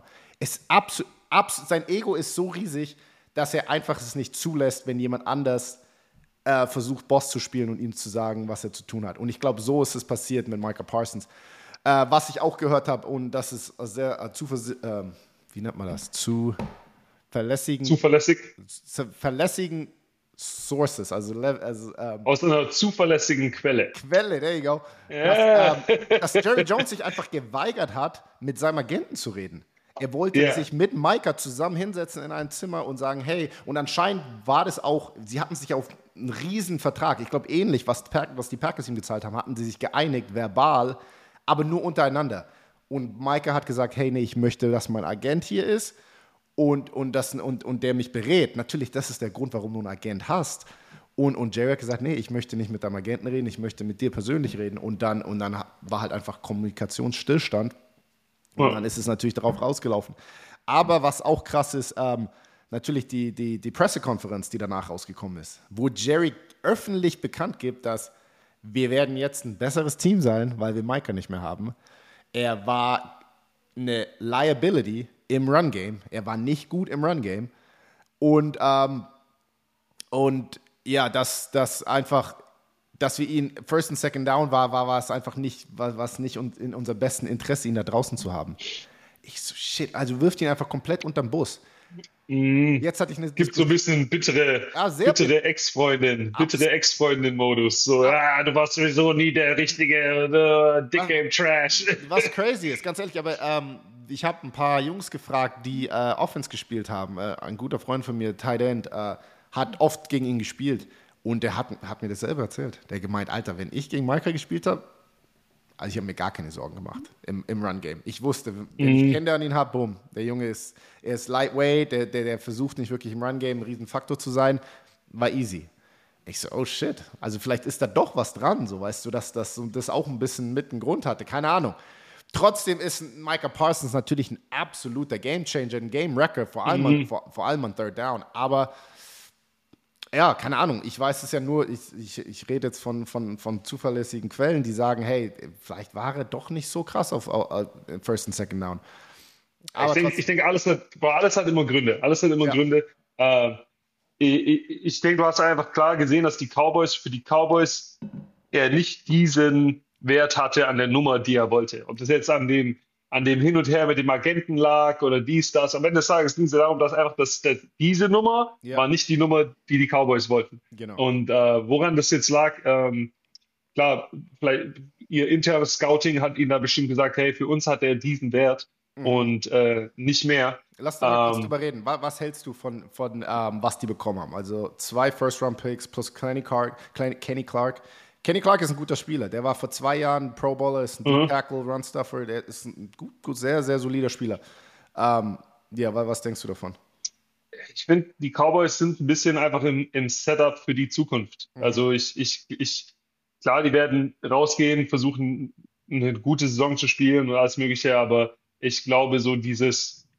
Sein Ego ist so riesig, dass er einfach es nicht zulässt, wenn jemand anders versucht, Boss zu spielen und ihm zu sagen, was er zu tun hat. Und ich glaube, so ist es passiert mit Micah Parsons. Was ich auch gehört habe, und das ist sehr wie nennt man das? Verlässigen Sources, aus einer zuverlässigen Quelle. There you go. Dass Jerry Jones sich einfach geweigert hat, mit seinem Agenten zu reden. Er wollte sich mit Micah zusammen hinsetzen in ein Zimmer und sagen, hey, und anscheinend war das auch, sie hatten sich auf einen riesen Vertrag, ich glaube ähnlich, was die Packers ihm gezahlt haben, hatten sie sich geeinigt, verbal, aber nur untereinander. Und Micah hat gesagt, hey, nee, ich möchte, dass mein Agent hier ist und der mich berät. Natürlich, das ist der Grund, warum du einen Agent hast. Und Jerry hat gesagt, nee, ich möchte nicht mit deinem Agenten reden, ich möchte mit dir persönlich reden. Und dann war halt einfach Kommunikationsstillstand. Und dann ist es natürlich darauf rausgelaufen. Aber was auch krass ist, natürlich die Pressekonferenz, die danach rausgekommen ist, wo Jerry öffentlich bekannt gibt, dass wir werden jetzt ein besseres Team sein, weil wir Micah nicht mehr haben. Er war eine Liability im Run-Game. Er war nicht gut im Run-Game. Und ja, dass einfach, dass wir ihn First und Second Down war es einfach nicht, war es nicht in unserem besten Interesse, ihn da draußen zu haben. Ich so, shit, also wirft ihn einfach komplett unterm Bus. Jetzt hatte ich eine Gibt so ein bisschen bittere Ex-Freundin-Modus. So, du warst sowieso nie der richtige Dicke im Trash. Was crazy ist, ganz ehrlich, aber ich habe ein paar Jungs gefragt, die Offense gespielt haben. Ein guter Freund von mir, Tight End, hat oft gegen ihn gespielt und der hat mir das selber erzählt. Der gemeint, Alter, wenn ich gegen Micah gespielt habe, also ich habe mir gar keine Sorgen gemacht im Run-Game. Ich wusste, wenn ich Hände an ihn habe, boom, der Junge ist lightweight, der versucht nicht wirklich im Run-Game ein Riesenfaktor zu sein, war easy. Ich so, oh shit, also vielleicht ist da doch was dran, so weißt du, dass das auch ein bisschen mit einem Grund hatte, keine Ahnung. Trotzdem ist Micah Parsons natürlich ein absoluter Gamechanger, ein Game-Wrecker, vor allem an Third Down, aber ja, keine Ahnung. Ich weiß es ja nur, ich rede jetzt von zuverlässigen Quellen, die sagen, hey, vielleicht war er doch nicht so krass auf First und Second Down. Aber ich denke, alles hat immer Gründe. Alles hat immer Gründe. Ich denke, du hast einfach klar gesehen, dass für die Cowboys er nicht diesen Wert hatte an der Nummer, die er wollte. Ob das jetzt an dem Hin und Her mit dem Agenten lag oder dies, das. Am Ende des Tages ging es darum, dass einfach diese Nummer war nicht die Nummer, die die Cowboys wollten. Genau. Und woran das jetzt lag, klar, vielleicht ihr internes Scouting hat ihnen da bestimmt gesagt, hey, für uns hat er diesen Wert und nicht mehr. Lass uns mal kurz drüber reden. Was hältst du von was die bekommen haben? Also 2 First-Round-Picks plus Kenny Clark. Kenny Clark ist ein guter Spieler. Der war vor 2 Jahren Pro Bowler, ist ein Deep Tackle, Run-Stuffer. Der ist ein sehr, sehr solider Spieler. Was denkst du davon? Ich finde, die Cowboys sind ein bisschen einfach im Setup für die Zukunft. Also klar, die werden rausgehen, versuchen eine gute Saison zu spielen und alles Mögliche, aber ich glaube, so dieser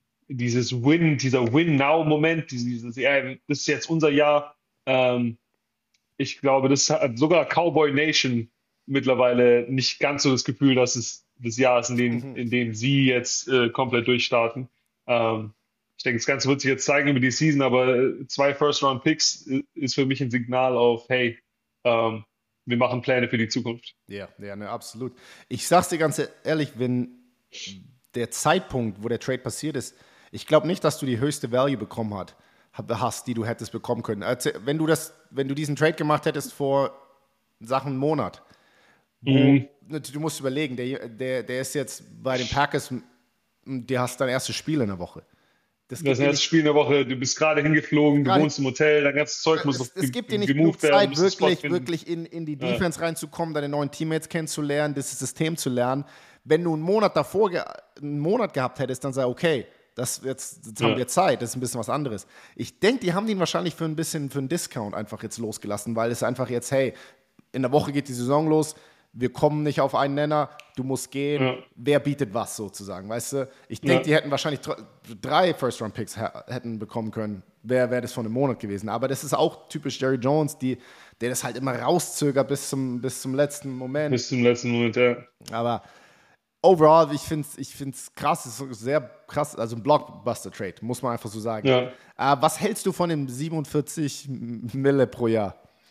Win-Now-Moment, das ist jetzt unser Jahr. Ich glaube, das hat sogar Cowboy Nation mittlerweile nicht ganz so das Gefühl, dass es das Jahr ist, in dem sie jetzt komplett durchstarten. Ich denke, das Ganze wird sich jetzt zeigen über die Season, aber 2 First-Round-Picks ist für mich ein Signal auf, hey, wir machen Pläne für die Zukunft. Ja, ne, absolut. Ich sag's dir ganz ehrlich, wenn der Zeitpunkt, wo der Trade passiert ist, ich glaube nicht, dass du die höchste Value bekommen hast, die du hättest bekommen können. Wenn du diesen Trade gemacht hättest vor Sachen Monat, du musst überlegen, der ist jetzt bei den Packers, der hast dein erstes Spiel in der Woche. Das erste Spiel in der Woche, du bist gerade hingeflogen, du wohnst im Hotel, dein ganzes Zeug muss noch es gibt dir nicht genug Zeit, wirklich in die Defense reinzukommen, deine neuen Teammates kennenzulernen, das System zu lernen. Wenn du einen Monat gehabt hättest, dann sei okay, jetzt haben wir Zeit, das ist ein bisschen was anderes. Ich denke, die haben den wahrscheinlich für einen Discount einfach jetzt losgelassen, weil es einfach jetzt, hey, in der Woche geht die Saison los, wir kommen nicht auf einen Nenner, du musst gehen, wer bietet was sozusagen, weißt du? Ich denke, die hätten wahrscheinlich 3 First-Round-Picks hätten bekommen können, wäre das von einem Monat gewesen. Aber das ist auch typisch Jerry Jones, der das halt immer rauszögert bis zum letzten Moment. Bis zum letzten Moment, ja. Aber overall, ich find's krass, es ist sehr krass, also ein Blockbuster-Trade, muss man einfach so sagen. Ja. Was hältst du von dem 47 Mille pro Jahr?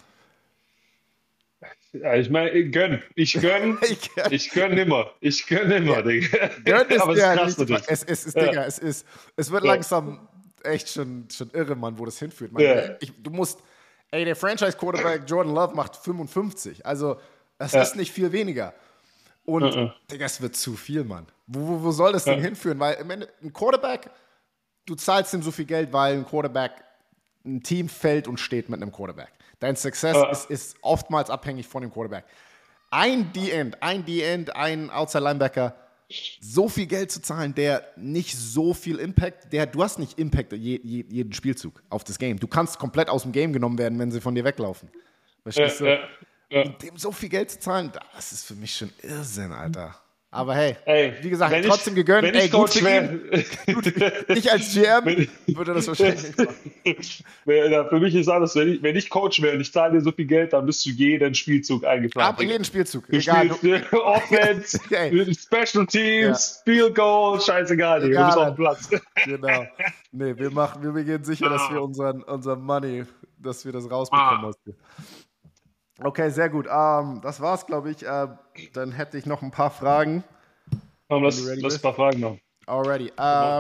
Ja, ich meine, ich gönn immer. Digga. Gönn ist aber ja krass nicht, natürlich. Digga, es wird langsam echt schon irre, Mann, wo das hinführt. Man, der Franchise-Quarterback Jordan Love macht 55, also das ist nicht viel weniger. Und Digga, es wird zu viel, Mann. Wo soll das denn hinführen? Weil im Ende, ein Quarterback, du zahlst ihm so viel Geld, weil ein Team fällt und steht mit einem Quarterback. Dein Success ist oftmals abhängig von dem Quarterback. Ein D-End, ein Outside-Linebacker, so viel Geld zu zahlen, der nicht so viel Impact, du hast nicht Impact jeden Spielzug auf das Game. Du kannst komplett aus dem Game genommen werden, wenn sie von dir weglaufen. Verstehst du? Und dem so viel Geld zu zahlen, das ist für mich schon Irrsinn, Alter. Aber hey, Ey, wie gesagt, wenn trotzdem gegönnt. wenn ich Gut Coach für ihn. wäre, Ich als GM wenn, würde das wahrscheinlich nicht machen. für mich ist alles, wenn ich Coach wäre und ich zahle dir so viel Geld, dann bist du jeden Spielzug eingeplant, Aber Digga. jeden Spielzug, Du egal. spielst Offense, Ey, Special ja, Teams, Field Goal, scheißegal, Digga, du bist auf dem egal. Platz. Genau. Nee, wir gehen sicher, dass wir Ah, unser Money, dass wir das rausbekommen ah. aus dir. Okay, sehr gut. Das war's, glaube ich. Dann hätte ich noch ein paar Fragen, Komm, wenn du lass ready ein bist. paar Fragen noch. Alrighty. Komm mal.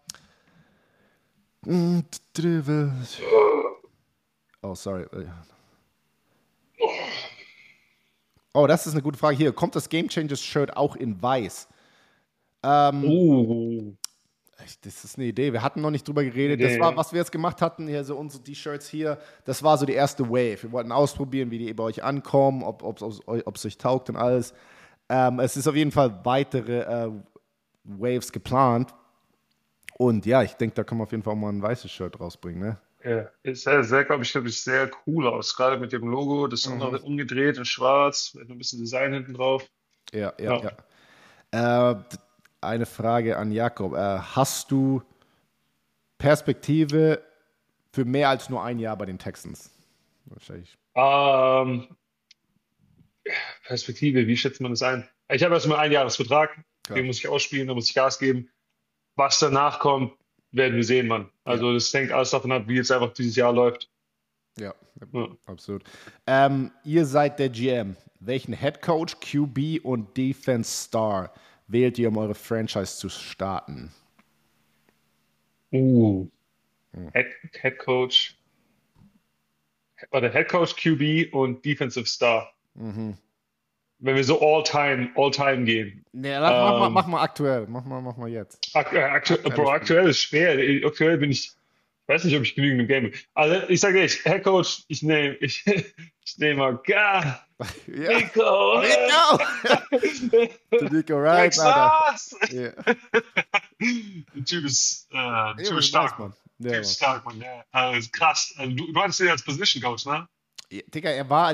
Oh, sorry. Oh, das ist eine gute Frage. Hier, kommt das Game Changers Shirt auch in weiß? Uh, Das ist eine Idee. Wir hatten noch nicht drüber geredet. Das war, Idee. was wir jetzt gemacht hatten, hier so unsere T-Shirts hier. Das war so die erste Wave. Wir wollten ausprobieren, wie die bei euch ankommen, ob es euch taugt und alles. Es ist auf jeden Fall weitere Waves geplant. Und ja, ich denke, da kann man auf jeden Fall auch mal ein weißes Shirt rausbringen, ne? Ja, ist sehr, glaube ich, sehr cool aus. Gerade mit dem Logo, das andere umgedreht in schwarz, mit ein bisschen Design hinten drauf. Ja, ja, Ja. ja. Eine Frage an Jakob. Hast du Perspektive für mehr als nur ein Jahr bei den Texans? Wahrscheinlich. Ähm, Perspektive, wie schätzt man das ein? Ich habe erstmal einen Jahresvertrag, Klar. den muss ich ausspielen, da muss ich Gas geben. Was danach kommt, werden wir sehen, Mann. Ja, Also das hängt alles davon ab, wie jetzt einfach dieses Jahr läuft. ja, Ja. absolut. Ihr seid der GM. Welchen Head Coach, QB und Defense Star wählt ihr, um eure Franchise zu starten? Uh, Head, Head Coach, oder Head Coach, QB und Defensive Star. Wenn wir so All-Time gehen. Nee, mach Ähm, mal aktuell. Mach mal jetzt. Bro, Aktuelles Spiel. aktuell ist schwer. Aktuell ich weiß nicht, ob ich genügend im Game bin. Also ich sage echt, Head Coach, ich nehme mal Ja. Nico, Nico! To Nico Wright, Alter. Texas! Ja. Der Ja, Typ ist nice, stark, Mann. Mann. Ja, Typ Mann. ist stark, Mann. Ja. Also, krass. Also, du hattest ihn als Position Coach, ne? Ja, Digga,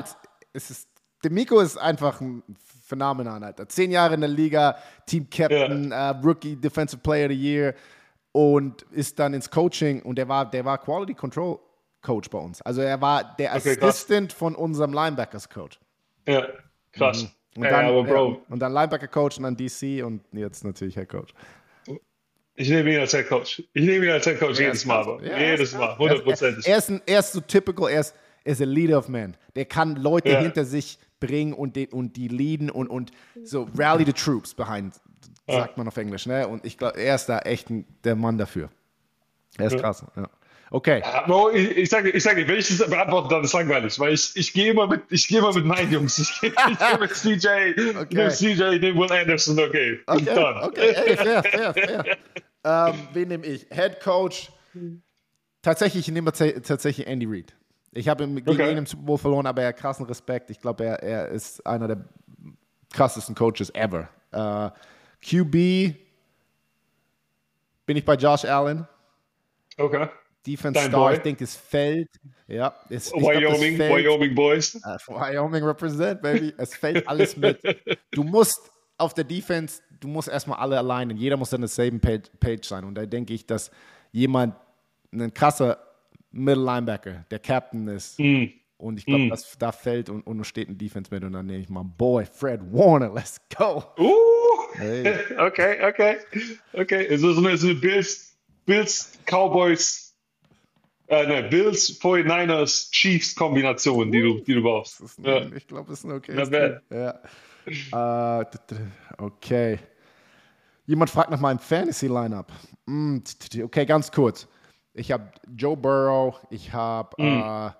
der Miko ist einfach ein Phänomenon, Alter. 10 Jahre in der Liga, Team Ja, Captain, Rookie Defensive Player of the Year und ist dann ins Coaching und der war Quality Control Coach bei uns. Also er war der okay, krass. Assistant von unserem Linebackers Coach. Ja, krass. Und Ja, dann, aber ja, Bro, und dann Linebacker Coach und dann DC und jetzt natürlich Head Coach. ich nehme ihn als Head Coach. Ich nehme ihn als Head Coach Er jedes ist Mal, krass. aber Ja, er ist jedes krass. Mal, hundertprozentig. Er ist so typical, er ist a leader of men. Der kann Leute Ja, hinter sich bringen und die leaden und so rally the troops behind, ja, sagt man auf Englisch. Ne? Und ich glaube, er ist da echt der Mann dafür. Er ist ja. krass. Ja. Okay. Ja, Bro, ich sag dir, wenn ich das beantworte, dann ist es langweilig, weil ich gehe ich gehe immer mit meinen Jungs. Ich gehe mit Okay. CJ, den Will Anderson, okay. Okay. Done. Okay. Ey, fair. Wen nehme ich? Head Coach. Tatsächlich, ich nehme tatsächlich Andy Reid. Ich habe gegen ihn Okay. im Super Bowl verloren, aber er hat krassen Respekt. Ich glaube, er ist einer der krassesten Coaches ever. QB bin ich bei Josh Allen. Okay. Defense Dein Star, ich Boy. denke, es fällt. Ja, ich glaube, das fällt. Wyoming Boys. Wyoming represent, baby. Es fällt alles mit. Du musst auf der Defense, du musst erstmal alle alleine. Jeder muss dann derselben Page sein. Und da denke ich, dass jemand, ein krasser Middle Linebacker, der Captain ist. Mm, Und ich glaube, mm. da fällt und steht ein Defense mit. Und dann nehme ich mal Boy, Fred Warner, let's go. Hey. Okay. So eine Bills, Cowboys, ne, Bills, 49ers, Chiefs Kombination, die du brauchst. Ja, Ich glaube, es ist ein okayes not bad. Team. Ja. Okay. Jemand fragt nach meinem Fantasy-Lineup. Okay, ganz kurz. Ich habe Joe Burrow, ich habe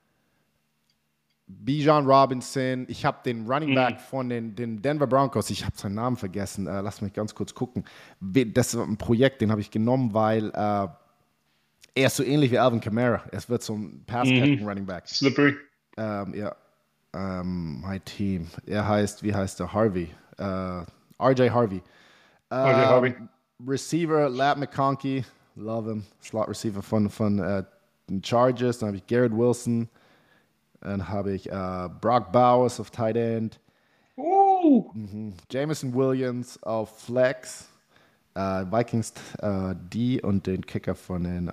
Bijan Robinson, ich habe den Running Back von den Denver Broncos, ich habe seinen Namen vergessen, lass mich ganz kurz gucken. Das ist ein Projekt, den habe ich genommen, weil er ist so ähnlich wie Alvin Kamara. Es wird so ein Pass-Catching-Running Back. Slippery. Ja, my Team. Wie heißt er? Harvey. RJ Harvey. Okay, Harvey. Receiver, Lat McConkey. Love him. Slot Receiver von den Chargers. Dann habe ich Garrett Wilson. Dann habe ich Brock Bowers auf Tight End. Jameson Williams auf Flex, Vikings D und den Kicker von den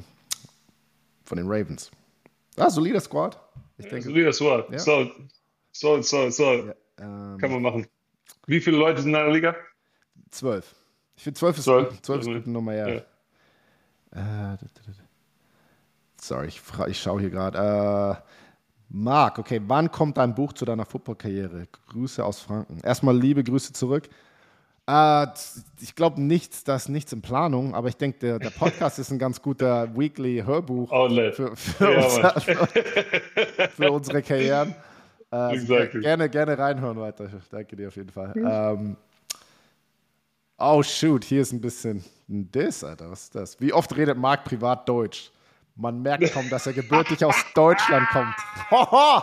Ravens. Solider Squad. Ich denke, solider Squad. ja. So. Ja, Kann man machen. Wie viele Leute sind in einer Liga? 12. Ich finde 12 ist 12. gut. 12 ist eine gute Nummer, ja. Sorry, ich schaue hier gerade. Marc, okay, wann kommt dein Buch zu deiner Football-Karriere? Grüße aus Franken. Erstmal liebe Grüße zurück. Ich glaube da ist nichts in Planung, aber ich denke, der Podcast ist ein ganz guter Weekly-Hörbuch für unsere Karrieren. Exactly. Gerne reinhören weiter. Danke dir auf jeden Fall. Oh shoot, hier ist ein bisschen ein Diss, Alter. Was ist das? Wie oft redet Marc privat Deutsch? Man merkt kaum, dass er gebürtig aus Deutschland kommt. Hoho!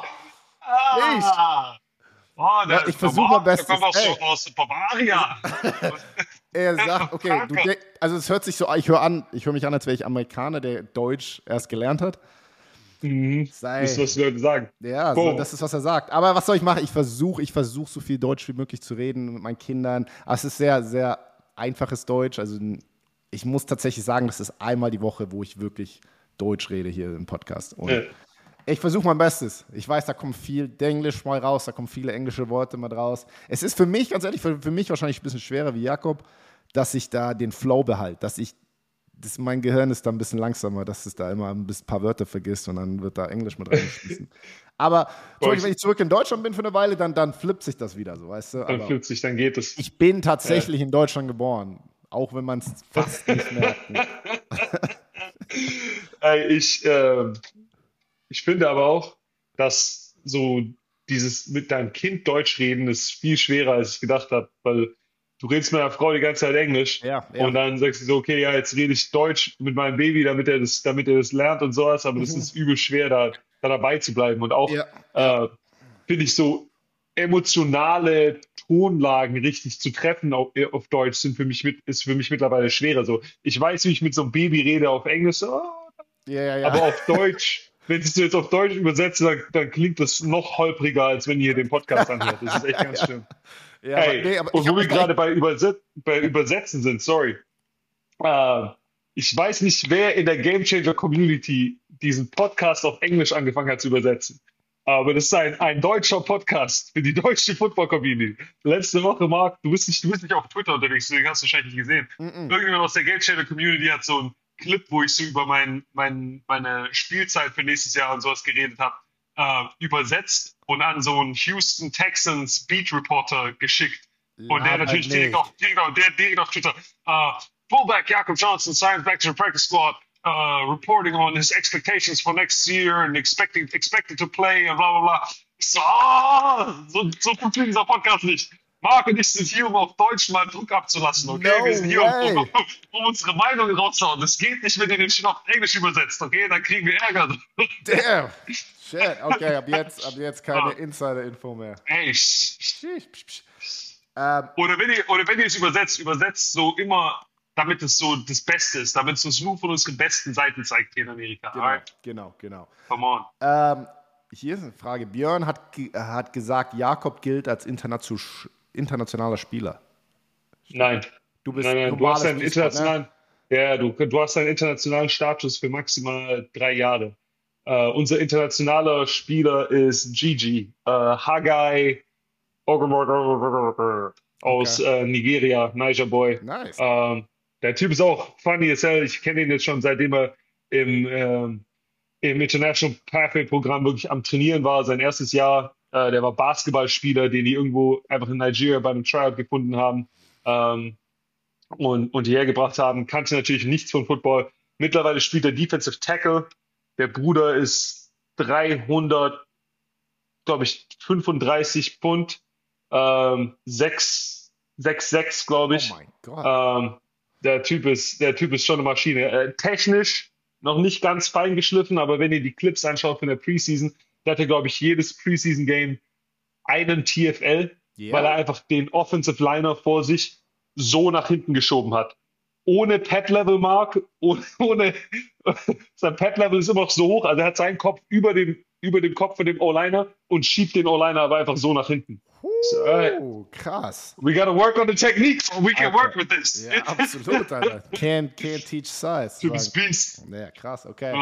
Ich versuche mein Bestes. Der kommt aus Bavaria. Er sagt, okay, also es hört sich so, ich höre mich an, als wäre ich Amerikaner, der Deutsch erst gelernt hat. Das ist, was die Leute sagen. Ja, das ist, was er sagt. Aber was soll ich machen? Ich versuche so viel Deutsch wie möglich zu reden mit meinen Kindern. Aber es ist sehr, sehr einfaches Deutsch. Also ich muss tatsächlich sagen, das ist einmal die Woche, wo ich wirklich Deutsch rede hier im Podcast. Und ich versuche mein Bestes. Ich weiß, da kommt viel Englisch mal raus, da kommen viele englische Worte mal raus. Es ist für mich, ganz ehrlich, für mich wahrscheinlich ein bisschen schwerer wie Jakob, dass ich da den Flow behalte, mein Gehirn ist da ein bisschen langsamer, dass es da immer ein paar Wörter vergisst und dann wird da Englisch mit reingeschmissen. Aber wenn ich zurück in Deutschland bin für eine Weile, dann flippt sich das wieder so, weißt du? Dann flippt sich, dann geht es. Ich bin tatsächlich in Deutschland geboren, auch wenn man es fast nicht merkt. Ich finde aber auch, dass so dieses mit deinem Kind Deutsch reden ist viel schwerer, als ich gedacht habe, weil du redest mit einer Frau die ganze Zeit Englisch und dann sagst du so, okay, ja, jetzt rede ich Deutsch mit meinem Baby, damit er das lernt und sowas, aber das ist übel schwer, da dabei zu bleiben. Und auch finde ich so emotionale Tonlagen richtig zu treffen auf Deutsch ist für mich mittlerweile schwerer. So, ich weiß, wie ich mit so einem Baby rede auf Englisch, aber auf Deutsch, wenn ich es jetzt auf Deutsch übersetze, dann klingt das noch holpriger, als wenn ihr den Podcast anhört. Das ist echt ganz schlimm. Ja, und wo wir gerade bei Übersetzen sind, sorry. Ich weiß nicht, wer in der Game Changer Community diesen Podcast auf Englisch angefangen hat zu übersetzen. Aber das ist ein deutscher Podcast für die deutsche Football Community. Letzte Woche, Marc, du bist nicht auf Twitter unterwegs, deswegen hast du wahrscheinlich nicht gesehen. Irgendjemand aus der Game Changer Community hat so einen Clip, wo ich so über meine Spielzeit für nächstes Jahr und sowas geredet habe, übersetzt und an so einen Houston Texans Beat Reporter geschickt. Und der natürlich direkt auf Twitter, Fullback Jakob Johnson signs back to the practice squad, reporting on his expectations for next year and expected to play und bla bla bla. So funktioniert dieser Podcast nicht. Marc und ich sind hier, um auf Deutsch mal Druck abzulassen, okay? Wir sind hier, um unsere Meinung rauszuhauen. Das geht nicht, wenn ihr den Shit auf Englisch übersetzt, okay? Dann kriegen wir Ärger. Damn. Shit, okay, ab jetzt keine Insider-Info mehr. Ey, oder wenn ihr es übersetzt so immer, damit es so das Beste ist, damit es uns nur von unseren besten Seiten zeigt hier in Amerika. Genau. Come on. Hier ist eine Frage. Björn hat gesagt, Jakob gilt als internationaler Spieler. Nein. Du bist Nein, du hast einen internationalen, du hast einen internationalen Status für maximal 3 Jahre. Unser internationaler Spieler ist Gigi, Haggai aus Nigeria, Niger Boy. Nice. Der Typ ist auch funny as hell. Ich kenne ihn jetzt schon, seitdem er im International Pathway Programm wirklich am Trainieren war. Sein erstes Jahr, der war Basketballspieler, den die irgendwo einfach in Nigeria bei einem Tryout gefunden haben und hierher gebracht haben. Kannte natürlich nichts von Football. Mittlerweile spielt er Defensive Tackle. Der Bruder ist 300, glaube ich, 35 Pfund, 6'6", glaube ich. Oh mein Gott. Der Typ ist schon eine Maschine. Technisch noch nicht ganz fein geschliffen, aber wenn ihr die Clips anschaut von der Preseason, der hatte, glaube ich, jedes Preseason-Game einen TFL, weil er einfach den Offensive Liner vor sich so nach hinten geschoben hat. Ohne Pad-Level, Mark, ohne sein Pad-Level ist immer noch so hoch, also er hat seinen Kopf über über dem Kopf von dem O-Liner und schiebt den O-Liner aber einfach so nach hinten. So, krass. We gotta work on the technique so we can work with this. Ja, absolut, Alter. Can't teach size. Types Beast. Ja, krass, okay.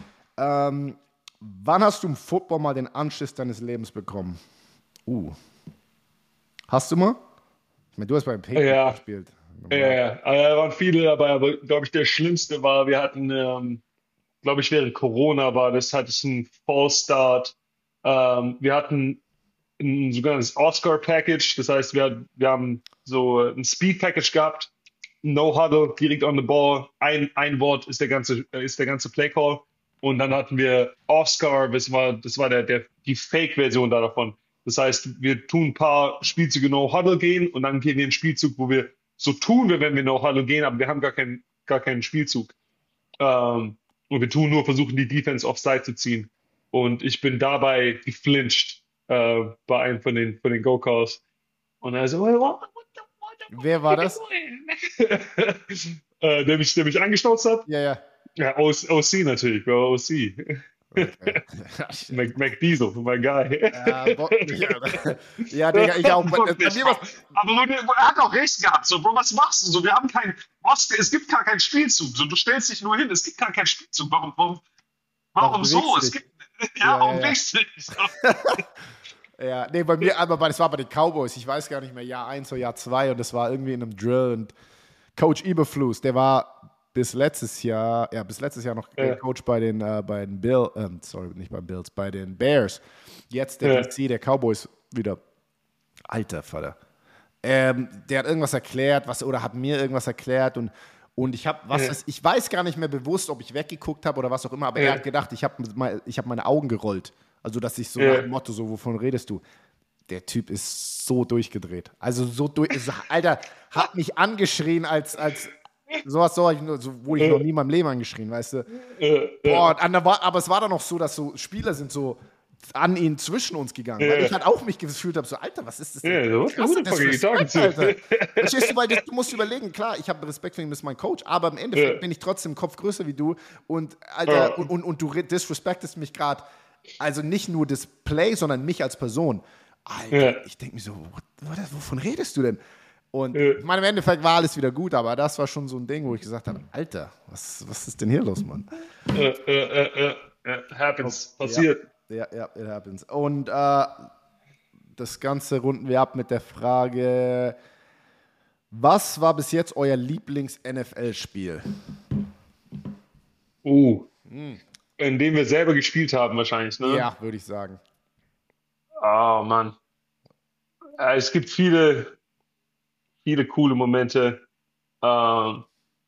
Wann hast du im Football mal den Anschiss deines Lebens bekommen? Hast du mal? Ich meine, du hast beim Patriots gespielt. Ja, da waren viele dabei, aber glaube ich, der schlimmste war, wir hatten, glaube ich, während Corona war das, hatte ich einen Fallstart. Wir hatten ein sogenanntes Oscar-Package, das heißt, wir haben so ein Speed-Package gehabt, No Huddle, direkt on the ball, ein Wort ist der ganze Play-Call. Und dann hatten wir Oscar, das war die Fake-Version davon. Das heißt, wir tun ein paar Spielzüge No Huddle gehen und dann gehen wir einen Spielzug, wo wir so tun, wenn wir No Huddle gehen, aber wir haben gar keinen Spielzug. Und wir tun nur versuchen, die Defense offside zu ziehen. Und ich bin dabei geflincht bei einem von den Go-Calls. Und er so, wer war das? Der mich angeschnauzt hat? Ja. Ja, OC natürlich, Bro, OC. Okay. McDiesel, mein Guy. Ja, Digga, ich auch. Aber er hat auch recht gehabt. So, Bro, was machst du? So, wir haben es gibt gar keinen Spielzug. So, du stellst dich nur hin, es gibt gar keinen Spielzug. Warum so? Es gibt, warum wichtig? Ja, nee, bei mir, aber das war bei den Cowboys. Ich weiß gar nicht mehr, Jahr 1 oder Jahr 2 und das war irgendwie in einem Drill und Coach Eberflus, der war bis letztes Jahr noch Coach bei den bei den Bears. Jetzt der DC der Cowboys wieder. Alter Vater. Der hat irgendwas erklärt, hat mir irgendwas erklärt und ich weiß gar nicht mehr bewusst, ob ich weggeguckt habe oder was auch immer, aber er hat gedacht, ich hab meine Augen gerollt. Also, dass ich so nach dem Motto, so, wovon redest du? Der Typ ist so durchgedreht. Also, Alter, hat mich angeschrien als sowas wurde ich noch nie in meinem Leben angeschrien, weißt du? Boah, aber es war dann noch so, dass so Spieler sind so an ihn zwischen uns gegangen, weil ich halt auch mich gefühlt habe, so, Alter, was ist das denn? Ja, Alter. Verstehst du, weil du musst überlegen, klar, ich habe Respekt für ihn, das ist mein Coach, aber im Endeffekt bin ich trotzdem im Kopf größer wie du und, Alter, und du disrespektest mich gerade, also nicht nur das Play, sondern mich als Person. Alter, ich denke mir so, wovon redest du denn? Und ich meine, im Endeffekt war alles wieder gut, aber das war schon so ein Ding, wo ich gesagt habe, Alter, was ist denn hier los, Mann? Happens, passiert. Ja, it happens. Und das Ganze runden wir ab mit der Frage, was war bis jetzt euer Lieblings-NFL-Spiel? In dem wir selber gespielt haben wahrscheinlich, ne? Ja, würde ich sagen. Oh, Mann. Es gibt viele coole Momente. Den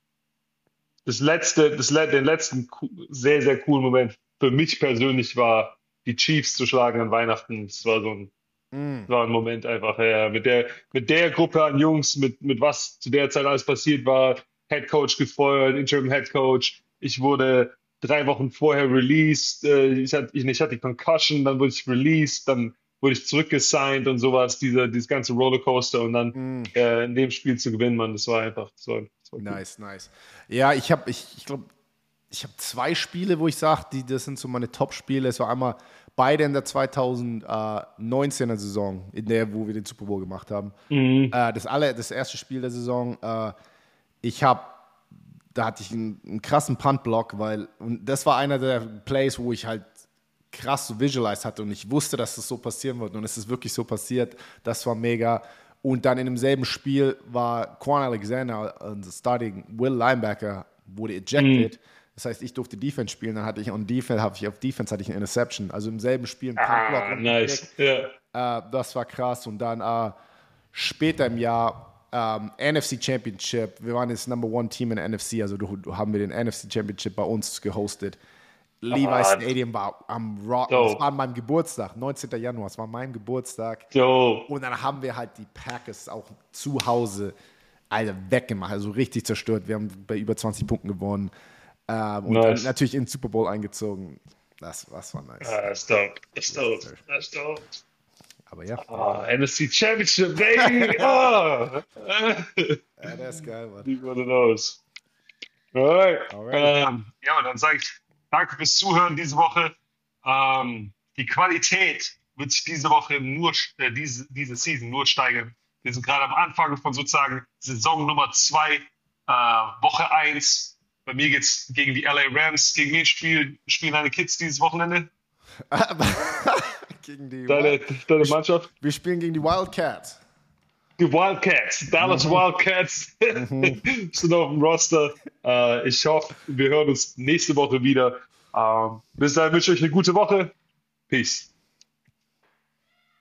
letzten sehr, sehr coolen Moment für mich persönlich war, die Chiefs zu schlagen an Weihnachten. Das war war ein Moment einfach, mit der Gruppe an Jungs, mit was zu der Zeit alles passiert war. Head Coach gefeuert, Interim Head Coach. Ich wurde 3 Wochen vorher released. Ich hatte die Concussion, dann wurde ich released, dann wurde ich zurückgesigned und sowas, dieses ganze Rollercoaster und dann in dem Spiel zu gewinnen, Mann, das war cool. Nice. Ja, ich glaube, ich habe 2 Spiele, wo ich sage, das sind so meine Top-Spiele. Es war einmal beide in der 2019er Saison, wo wir den Super Bowl gemacht haben. Das erste Spiel der Saison, da hatte ich einen krassen Punt-Block, und das war einer der Plays, wo ich halt krass so visualized hatte und ich wusste, dass das so passieren wird und es ist wirklich so passiert. Das war mega. Und dann in demselben Spiel war Quan Alexander, unser Starting Will Linebacker, wurde ejected. Das heißt, ich durfte Defense spielen, dann hatte ich auf Defense hatte ich eine Interception. Also im selben Spiel ein Punt-Block. Nice. Das war krass. Und dann später im Jahr NFC Championship. Wir waren das Number One Team in der NFC, also haben wir den NFC Championship bei uns gehostet. Levi Stadium war am Rock. Das war an meinem Geburtstag, 19. Januar. Das war mein Geburtstag. Und dann haben wir halt die Packers auch zu Hause weggemacht, also richtig zerstört. Wir haben bei über 20 Punkten gewonnen. Und dann natürlich in den Super Bowl eingezogen. Das war nice. Das ist dope. Aber ja. NFC Championship, baby! Ja, das ist geil, Mann. One of those. Alright. Dann sage ich danke fürs Zuhören diese Woche. die Qualität wird sich diese Woche diese Season nur steigern. Wir sind gerade am Anfang von sozusagen Saison Nummer 2, Woche 1. Bei mir geht's gegen die LA Rams. Gegen wen spielen deine Kids dieses Wochenende? Gegen die deine Mannschaft? Wir spielen gegen die Wildcats. Die Wildcats, Dallas Wildcats sind auf dem Roster. Ich hoffe, wir hören uns nächste Woche wieder. Bis dahin wünsche ich euch eine gute Woche. Peace.